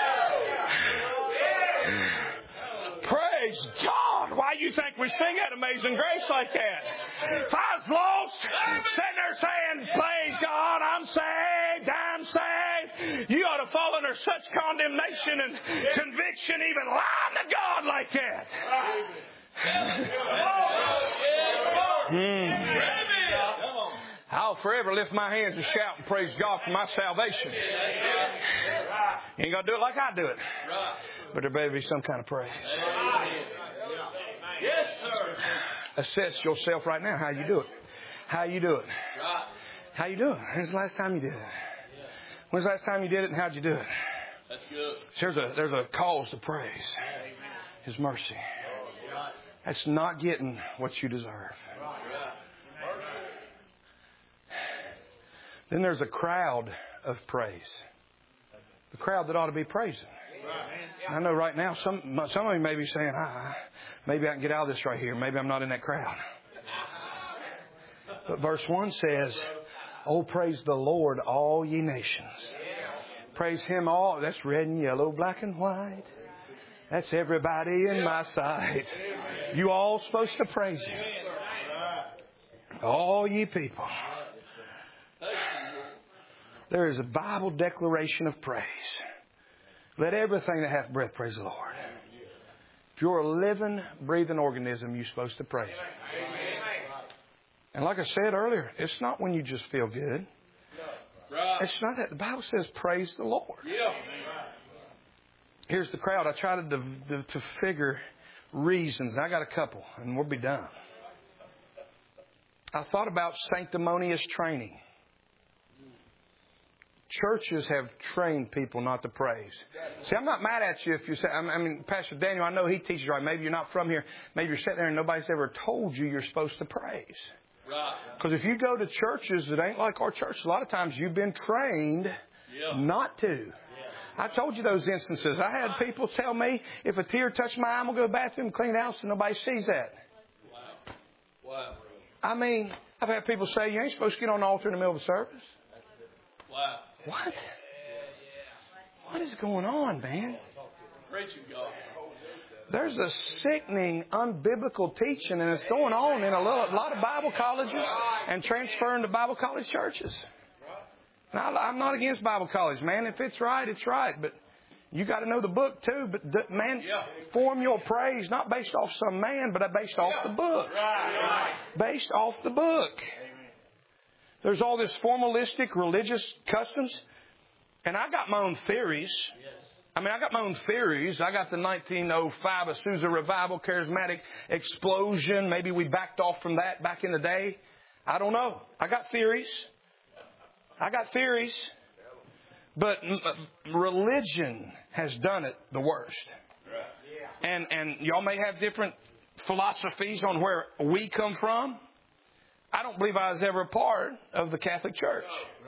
Praise God. Why you think we sing that Amazing Grace like that? If I was lost, sitting there saying, praise God, I'm saved, I'm saved, you ought to fall under such condemnation and conviction, even lying to God like that. Hmm. I'll forever lift my hands and shout and praise God for my salvation. You ain't got to do it like I do it. But there better be some kind of praise. Yes, sir. Assess yourself right now how you do it. How you do it. How you do it. When's the last time you did it? When's the last time you did it and how'd you do it? That's good. There's a, there's a cause to praise. His mercy. That's not getting what you deserve. Then there's a crowd of praise. The crowd that ought to be praising. I know right now some some of you may be saying, ah, maybe I can get out of this right here. Maybe I'm not in that crowd. But verse one says, oh, praise the Lord, all ye nations. Praise Him all. That's red and yellow, black and white. That's everybody in my sight. You all supposed to praise Him. All ye people. There is a Bible declaration of praise. Let everything that hath breath praise the Lord. If you're a living, breathing organism, you're supposed to praise Him. And like I said earlier, it's not when you just feel good. It's not that. The Bible says praise the Lord. Here's the crowd. I try to, to, to figure reasons. I got a couple, and we'll be done. I thought about sanctimonious training. Churches have trained people not to praise. See, I'm not mad at you if you say, I mean, Pastor Daniel, I know he teaches right. Maybe you're not from here. Maybe you're sitting there and nobody's ever told you you're supposed to praise. Because if you go to churches that ain't like our church, a lot of times you've been trained not to. I told you those instances. I had people tell me, if a tear touched my eye, I'm going to go to the bathroom and clean it out so nobody sees that. Wow. Wow. I mean, I've had people say, you ain't supposed to get on the altar in the middle of the service. Wow. What? What is going on, man? Preaching God. There's a sickening, unbiblical teaching, and it's going on in a lot of Bible colleges and transferring to Bible college churches. Now, I'm not against Bible college, man. If it's right, it's right. But you got to know the book too. But man, form your praise not based off some man, but based off the book. Based off the book. There's all this formalistic religious customs. And I got my own theories. I mean, I got my own theories. I got the nineteen oh five Azusa Revival, Charismatic Explosion. Maybe we backed off from that back in the day. I don't know. I got theories. I got theories. But religion has done it the worst. And, and y'all may have different philosophies on where we come from. I don't believe I was ever a part of the Catholic Church.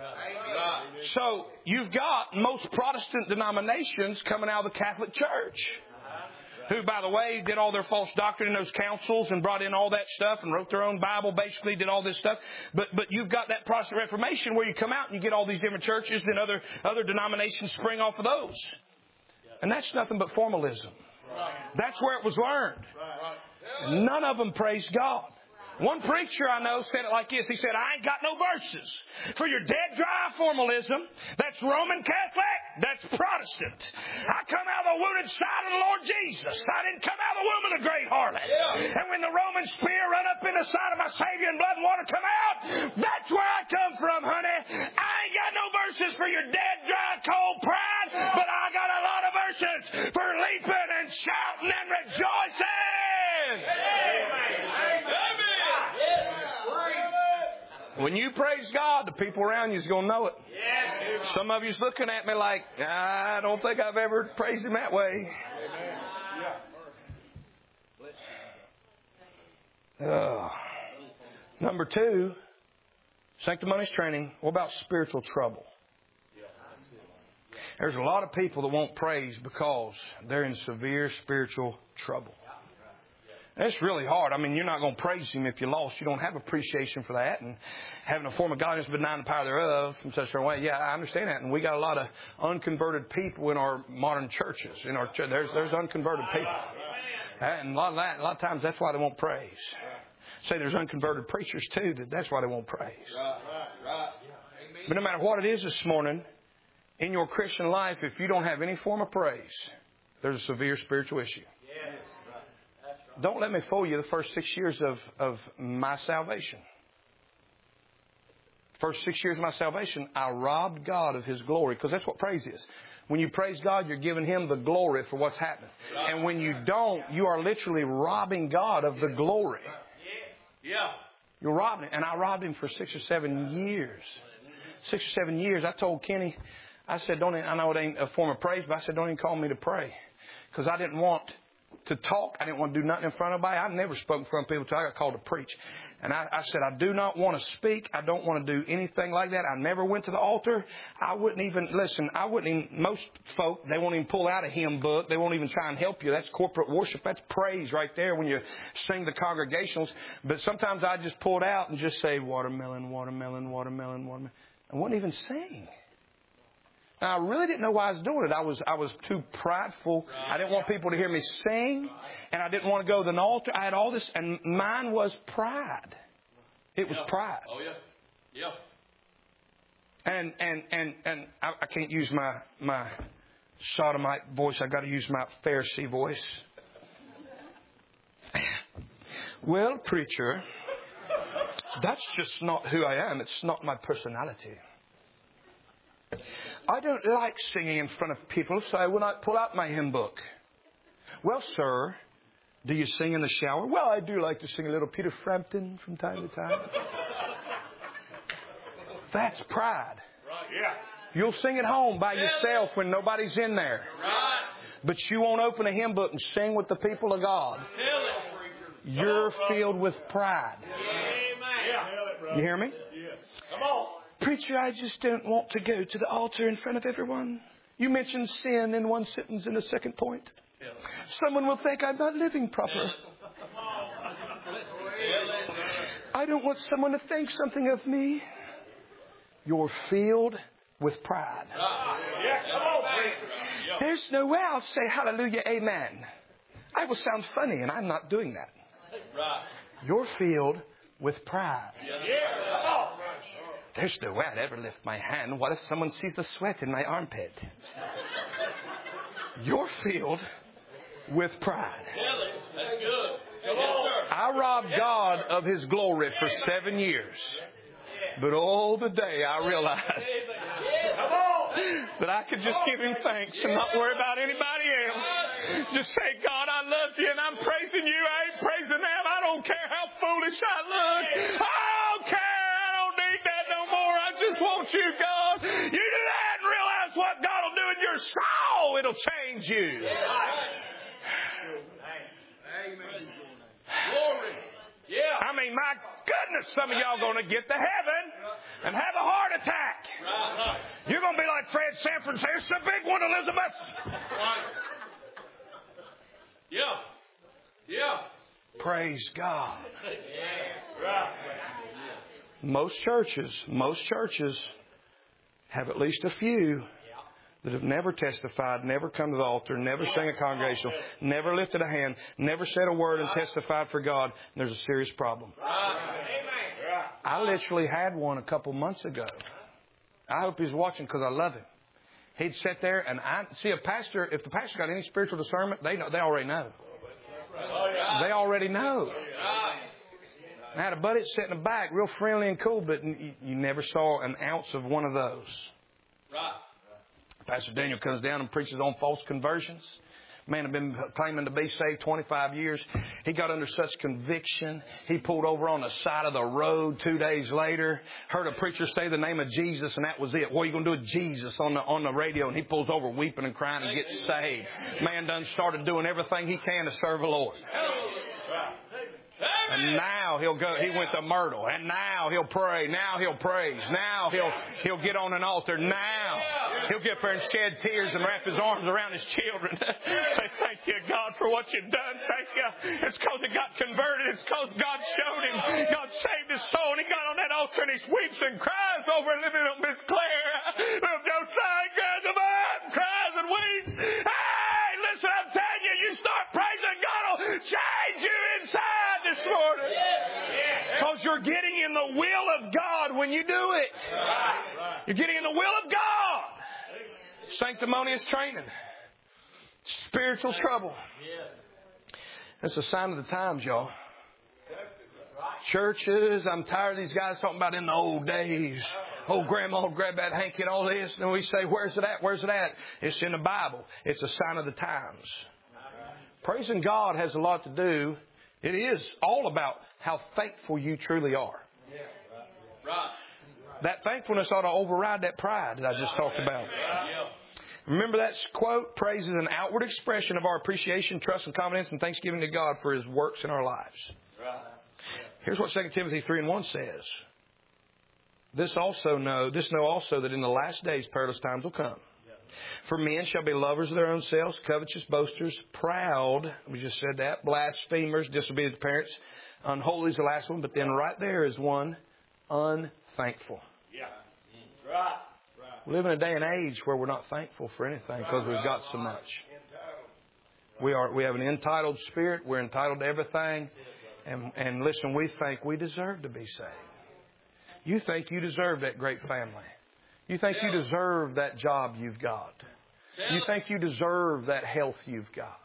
So you've got most Protestant denominations coming out of the Catholic Church, who, by the way, did all their false doctrine in those councils and brought in all that stuff and wrote their own Bible, basically did all this stuff. But but you've got that Protestant Reformation where you come out and you get all these different churches and other, other denominations spring off of those. And that's nothing but formalism. That's where it was learned. And none of them praised God. One preacher I know said it like this. He said, I ain't got no verses for your dead dry formalism that's Roman Catholic. that's Protestant. I come out of the wounded side of the Lord Jesus. I didn't come out of the womb of the great harlot. And when the Roman spear run up in the side of my Savior and blood and water come out, that's where I come from, honey. I ain't got no verses for your dead, dry, cold pride, but I got a lot of verses for leaping and shouting and rejoicing. When you praise God, the people around you is going to know it. Some of you's looking at me like, I don't think I've ever praised Him that way. Uh, number two, sanctimonious training. What about spiritual trouble? There's a lot of people that won't praise because they're in severe spiritual trouble. It's really hard. I mean, you're not going to praise Him if you're lost. You don't have appreciation for that. And having a form of godliness but denying the power thereof from such a way. Yeah, I understand that. And we got a lot of unconverted people in our modern churches. In our church, there's there's unconverted people, and a lot of that. A lot of times that's why they won't praise. Say there's unconverted preachers too. That that's why they won't praise. But no matter what it is this morning, in your Christian life, if you don't have any form of praise, there's a severe spiritual issue. Don't let me fool you the first six years of, of my salvation. First six years of my salvation, I robbed God of His glory. Because that's what praise is. When you praise God, you're giving Him the glory for what's happening. And when you don't, you are literally robbing God of the glory. Yeah. You're robbing Him. And I robbed Him for six or seven years. Six or seven years. I told Kenny, I said, don't even, I know it ain't a form of praise, but I said, don't even call me to pray. Because I didn't want to talk. I didn't want to do nothing in front of anybody. I've never spoken in front of people until I got called to preach. And I, I said, I do not want to speak. I don't want to do anything like that. I never went to the altar. I wouldn't even, listen, I wouldn't even, most folk, they won't even pull out a hymn book. They won't even try and help you. That's corporate worship. That's praise right there when you sing the congregationals. But sometimes I just pull it out and just say, watermelon, watermelon, watermelon, watermelon. I wouldn't even sing. And I really didn't know why I was doing it. I was I was too prideful. I didn't want people to hear me sing. And I didn't want to go to an altar. I had all this. And mine was pride. It was pride. Oh, yeah. Yeah. And and and, and I, I can't use my, my sodomite voice. I've got to use my Pharisee voice. Well, preacher, that's just not who I am. It's not my personality. I don't like singing in front of people, so I will not pull out my hymn book. Well, sir, do you sing in the shower? Well, I do like to sing a little Peter Frampton from time to time. That's pride. Right. Yeah. You'll sing at home by yourself when nobody's in there. Right. But you won't open a hymn book and sing with the people of God. You're filled with pride. Amen. You hear me? Come on. Preacher, I just don't want to go to the altar in front of everyone. You mentioned sin in one sentence in the second point. Someone will think I'm not living proper. I don't want someone to think something of me. You're filled with pride. There's no way I'll say hallelujah, amen. I will sound funny, and I'm not doing that. You're filled with pride. There's no way I'd ever lift my hand. What if someone sees the sweat in my armpit? You're filled with pride. That's good. Come on. I robbed God of His glory for seven years. But all the day I realized that I could just give Him thanks and not worry about anybody else. Just say, God, I love You and I'm praising You. I ain't praising them. I don't care how foolish I look. I don't care. I just want You, God. You do that and realize what God will do in your soul. It'll change you. Amen. Glory. Yeah. I mean, my goodness, some of y'all going to get to heaven and have a heart attack. You're going to be like Fred Sanford. Say, it's the big one, Elizabeth. Yeah. Yeah. Praise God. Yeah. Right. Most churches, most churches have at least a few that have never testified, never come to the altar, never sang a congregational, never lifted a hand, never said a word and testified for God. There's a serious problem. I literally had one a couple months ago. I hope he's watching because I love him. He'd sit there, and I see a pastor. If the pastor got any spiritual discernment, they know. They already know. They already know. I had a buddy sitting in the back, real friendly and cool, but you, you never saw an ounce of one of those. Pastor Daniel comes down and preaches on false conversions. Man had been claiming to be saved twenty-five years. He got under such conviction. He pulled over on the side of the road two days later. Heard a preacher say the name of Jesus, and that was it. What are you going to do with Jesus on the on the radio? And he pulls over weeping and crying and gets saved. Man done started doing everything he can to serve the Lord. And now he'll go. He went to Myrtle, and now he'll pray. Now he'll praise. Now he'll he'll get on an altar. Now he'll get there and shed tears and wrap his arms around his children. Say, thank you, God, for what you've done. Thank you. It's because he got converted. It's because God showed him. God saved his soul, and he got on that altar and he weeps and cries over little Miss Claire. Little Josiah cries and cries and weeps. Hey, listen, I'm telling you, you start praising God will change you inside this morning. Because you're getting in the will of God when you do it. You're getting in the will of God. Sanctimonious training. Spiritual trouble. That's a sign of the times, y'all. Churches, I'm tired of these guys talking about in the old days. Oh, grandma would grab that hanky and all this. And we say, where's it at? Where's it at? It's in the Bible. It's a sign of the times. Praising God has a lot to do. It is all about how thankful you truly are. That thankfulness ought to override that pride that I just talked about. Remember that quote? Praise is an outward expression of our appreciation, trust, and confidence and thanksgiving to God for His works in our lives. Here's what Second Timothy three and one says. This also know, this know also that in the last days perilous times will come. For men shall be lovers of their own selves, covetous, boasters, proud. We just said that. Blasphemers, disobedient to parents. Unholy is the last one. But then right there is one. Unthankful. Yeah. Right. We live in a day and age where we're not thankful for anything because we've got so much. We are. We have an entitled spirit. We're entitled to everything. And, and listen, we think we deserve to be saved. You think you deserve that great family. You think you deserve that job you've got. You think you deserve that health you've got.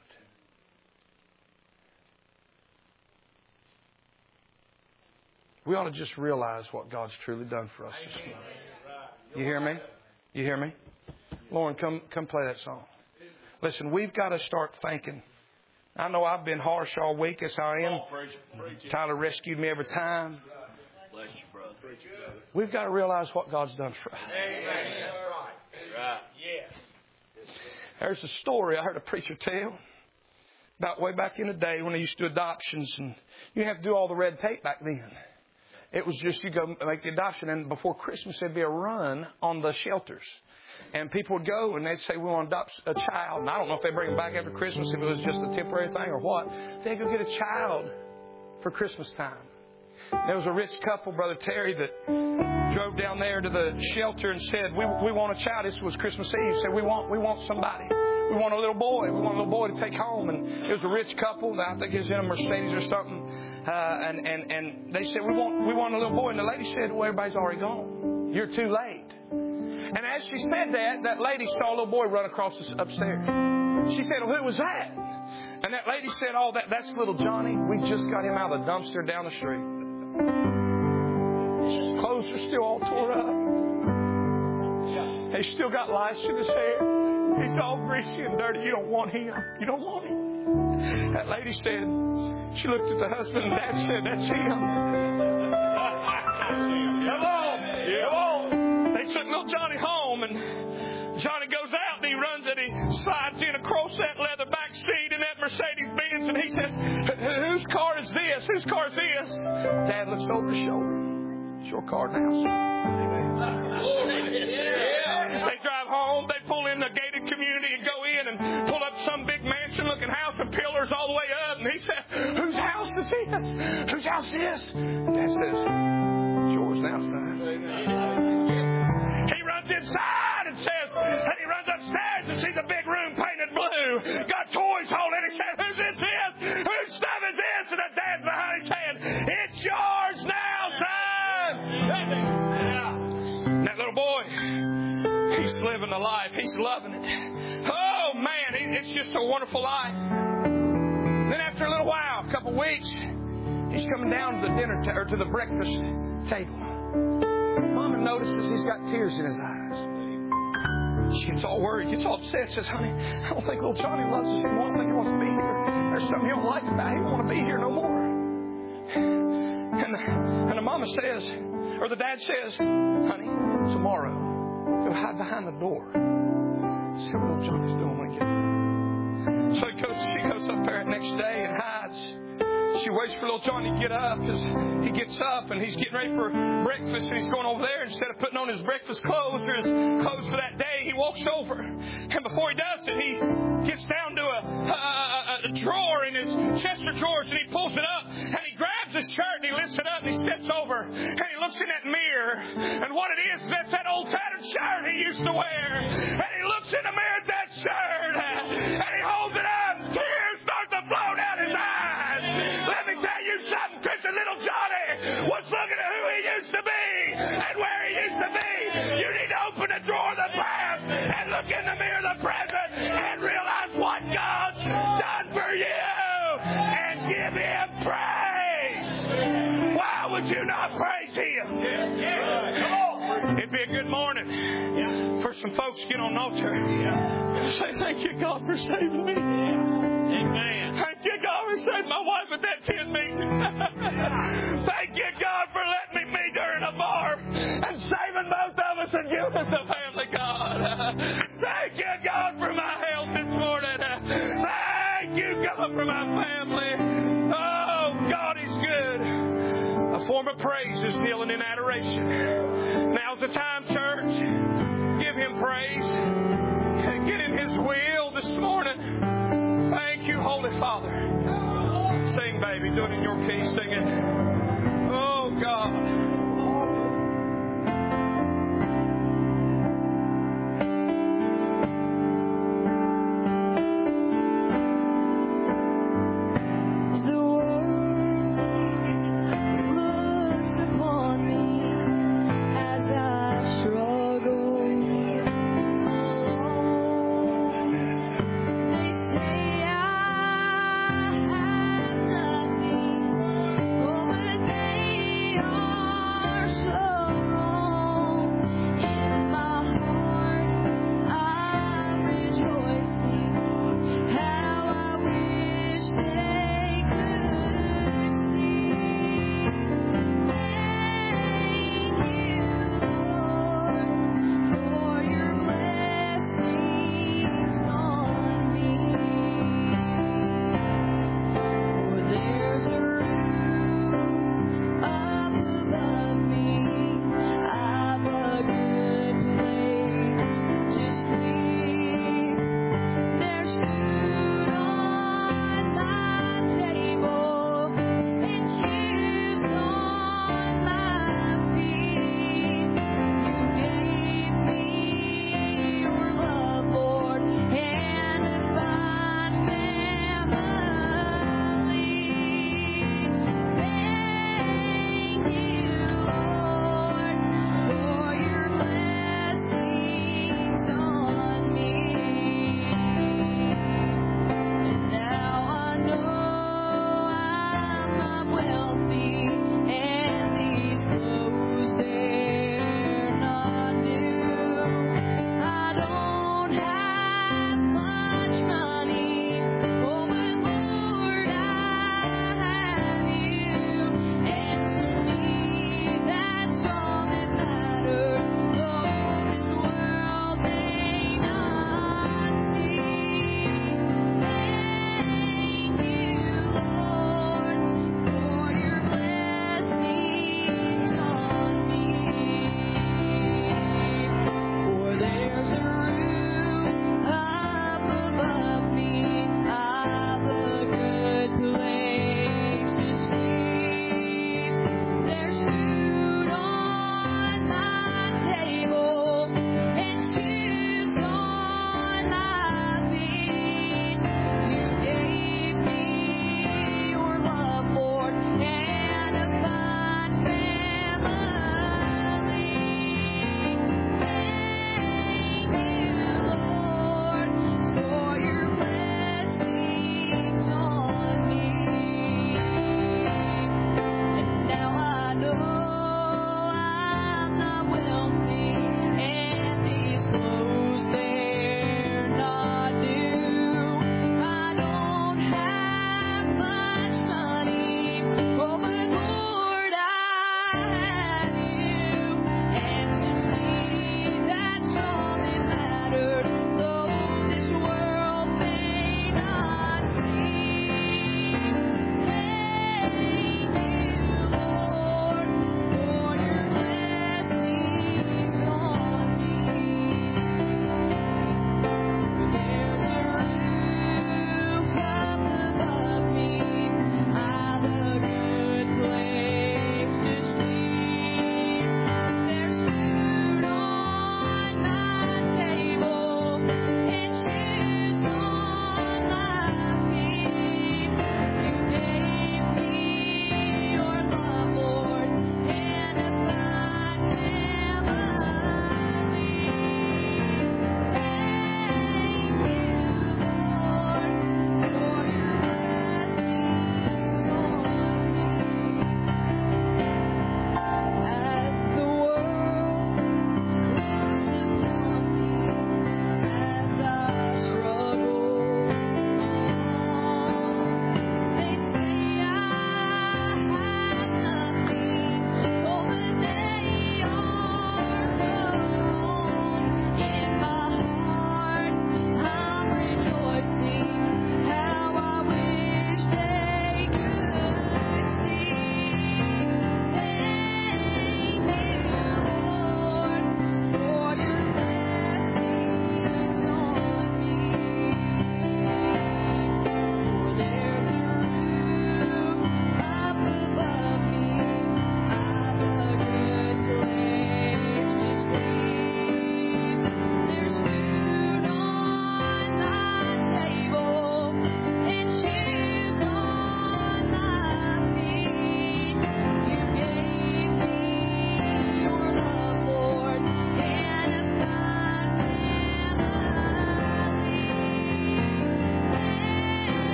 We ought to just realize what God's truly done for us this morning. You hear me? You hear me? Lauren, come come play that song. Listen, we've got to start thinking. I know I've been harsh all week. That's how I am. Tyler rescued me every time. Bless you, brother. We've got to realize what God's done for us. Amen. Right. Yes. There's a story I heard a preacher tell about way back in the day when they used to do adoptions, and you didn't have to do all the red tape back then. It was just you go make the adoption, and before Christmas there'd be a run on the shelters. And people would go and they'd say, we want to adopt a child. And I don't know if they bring them back after Christmas, if it was just a temporary thing or what. They'd go get a child for Christmas time. There was a rich couple, Brother Terry, that drove down there to the shelter and said, we we want a child. This was Christmas Eve. Said, we want we want somebody. We want a little boy. We want a little boy to take home. And it was a rich couple. I think he was in a Mercedes or something. Uh, and, and, and they said, we want we want a little boy. And the lady said, well, everybody's already gone. You're too late. And as she said that, that lady saw a little boy run across the upstairs. She said, well, who was that? And that lady said, oh, that, that's little Johnny. We just got him out of the dumpster down the street. His clothes are still all tore up. He's still got lice in his hair. He's all greasy and dirty. You don't want him. You don't want him. That lady said, she looked at the husband and Dad said, that's him. Come on. Come on. They took little Johnny home, and Johnny goes out and he runs and he slides in across that leather back seat in that Mercedes Benz, and he says, whose car is this? Whose car is this? Dad looks over his shoulder. It's your car now, son. They drive home, they pull in the gated community and go in and pull up some big mansion looking house with pillars all the way up, and he said, whose house is this? Whose house is this? Dad says, it's yours now, son. He runs inside and says, and he runs upstairs and sees a big room painted blue. Got toys holding. He said, who's this is? Whose stuff is this? And the dad's behind his hand. It's yours now, son. And that little boy, he's living the life. He's it's just a wonderful life. Then after a little while, a couple of weeks, he's coming down to the dinner ta- or to the breakfast table. Mama notices he's got tears in his eyes. She gets all worried, gets all upset, says, honey, I don't think little Johnny loves us anymore. I don't think he wants to be here. There's something he don't like about it. He don't want to be here no more. And the, and the mama says, or the dad says, honey, tomorrow, he'll hide behind the door. See what little Johnny's doing when he gets there. So he goes, she goes up there the next day and hides. She waits for little Johnny to get up. As he gets up and he's getting ready for breakfast, and he's going over there. Instead of putting on his breakfast clothes or his clothes for that day, he walks over. And before he does it, he gets down to a, a, a drawer in his chest of drawers, and he pulls it up, and he grabs his shirt, and he lifts it up, and he steps over, and he looks in that mirror. And what it is, that's that old tattered shirt he used to wear. And he looks in the mirror at that shirt, and he holds it up. Tears start to flow down his eyes. Let me tell you something, Christian. Little Johnny was looking at who he used to be and where he used to be. You need to open the drawer of the past and look in the mirror of the present and realize what God's done for you and give Him praise. Why would you not praise Him? Come on. It'd be a good morning for some folks to get on the altar and say, thank you, God, for saving me. Amen. Thank you, God, for saving my wife at that tent meeting. Thank you, God, for letting me meet her in a bar and saving both of us and giving us a family, God. Thank you, God, for my health this morning. Thank you, God, for my family. Oh, God is good. A form of praise is kneeling in adoration. Now's the time, church. Give Him praise. Get in His will this morning. Thank you, Holy Father. Sing, baby. Do it in your key. Sing it.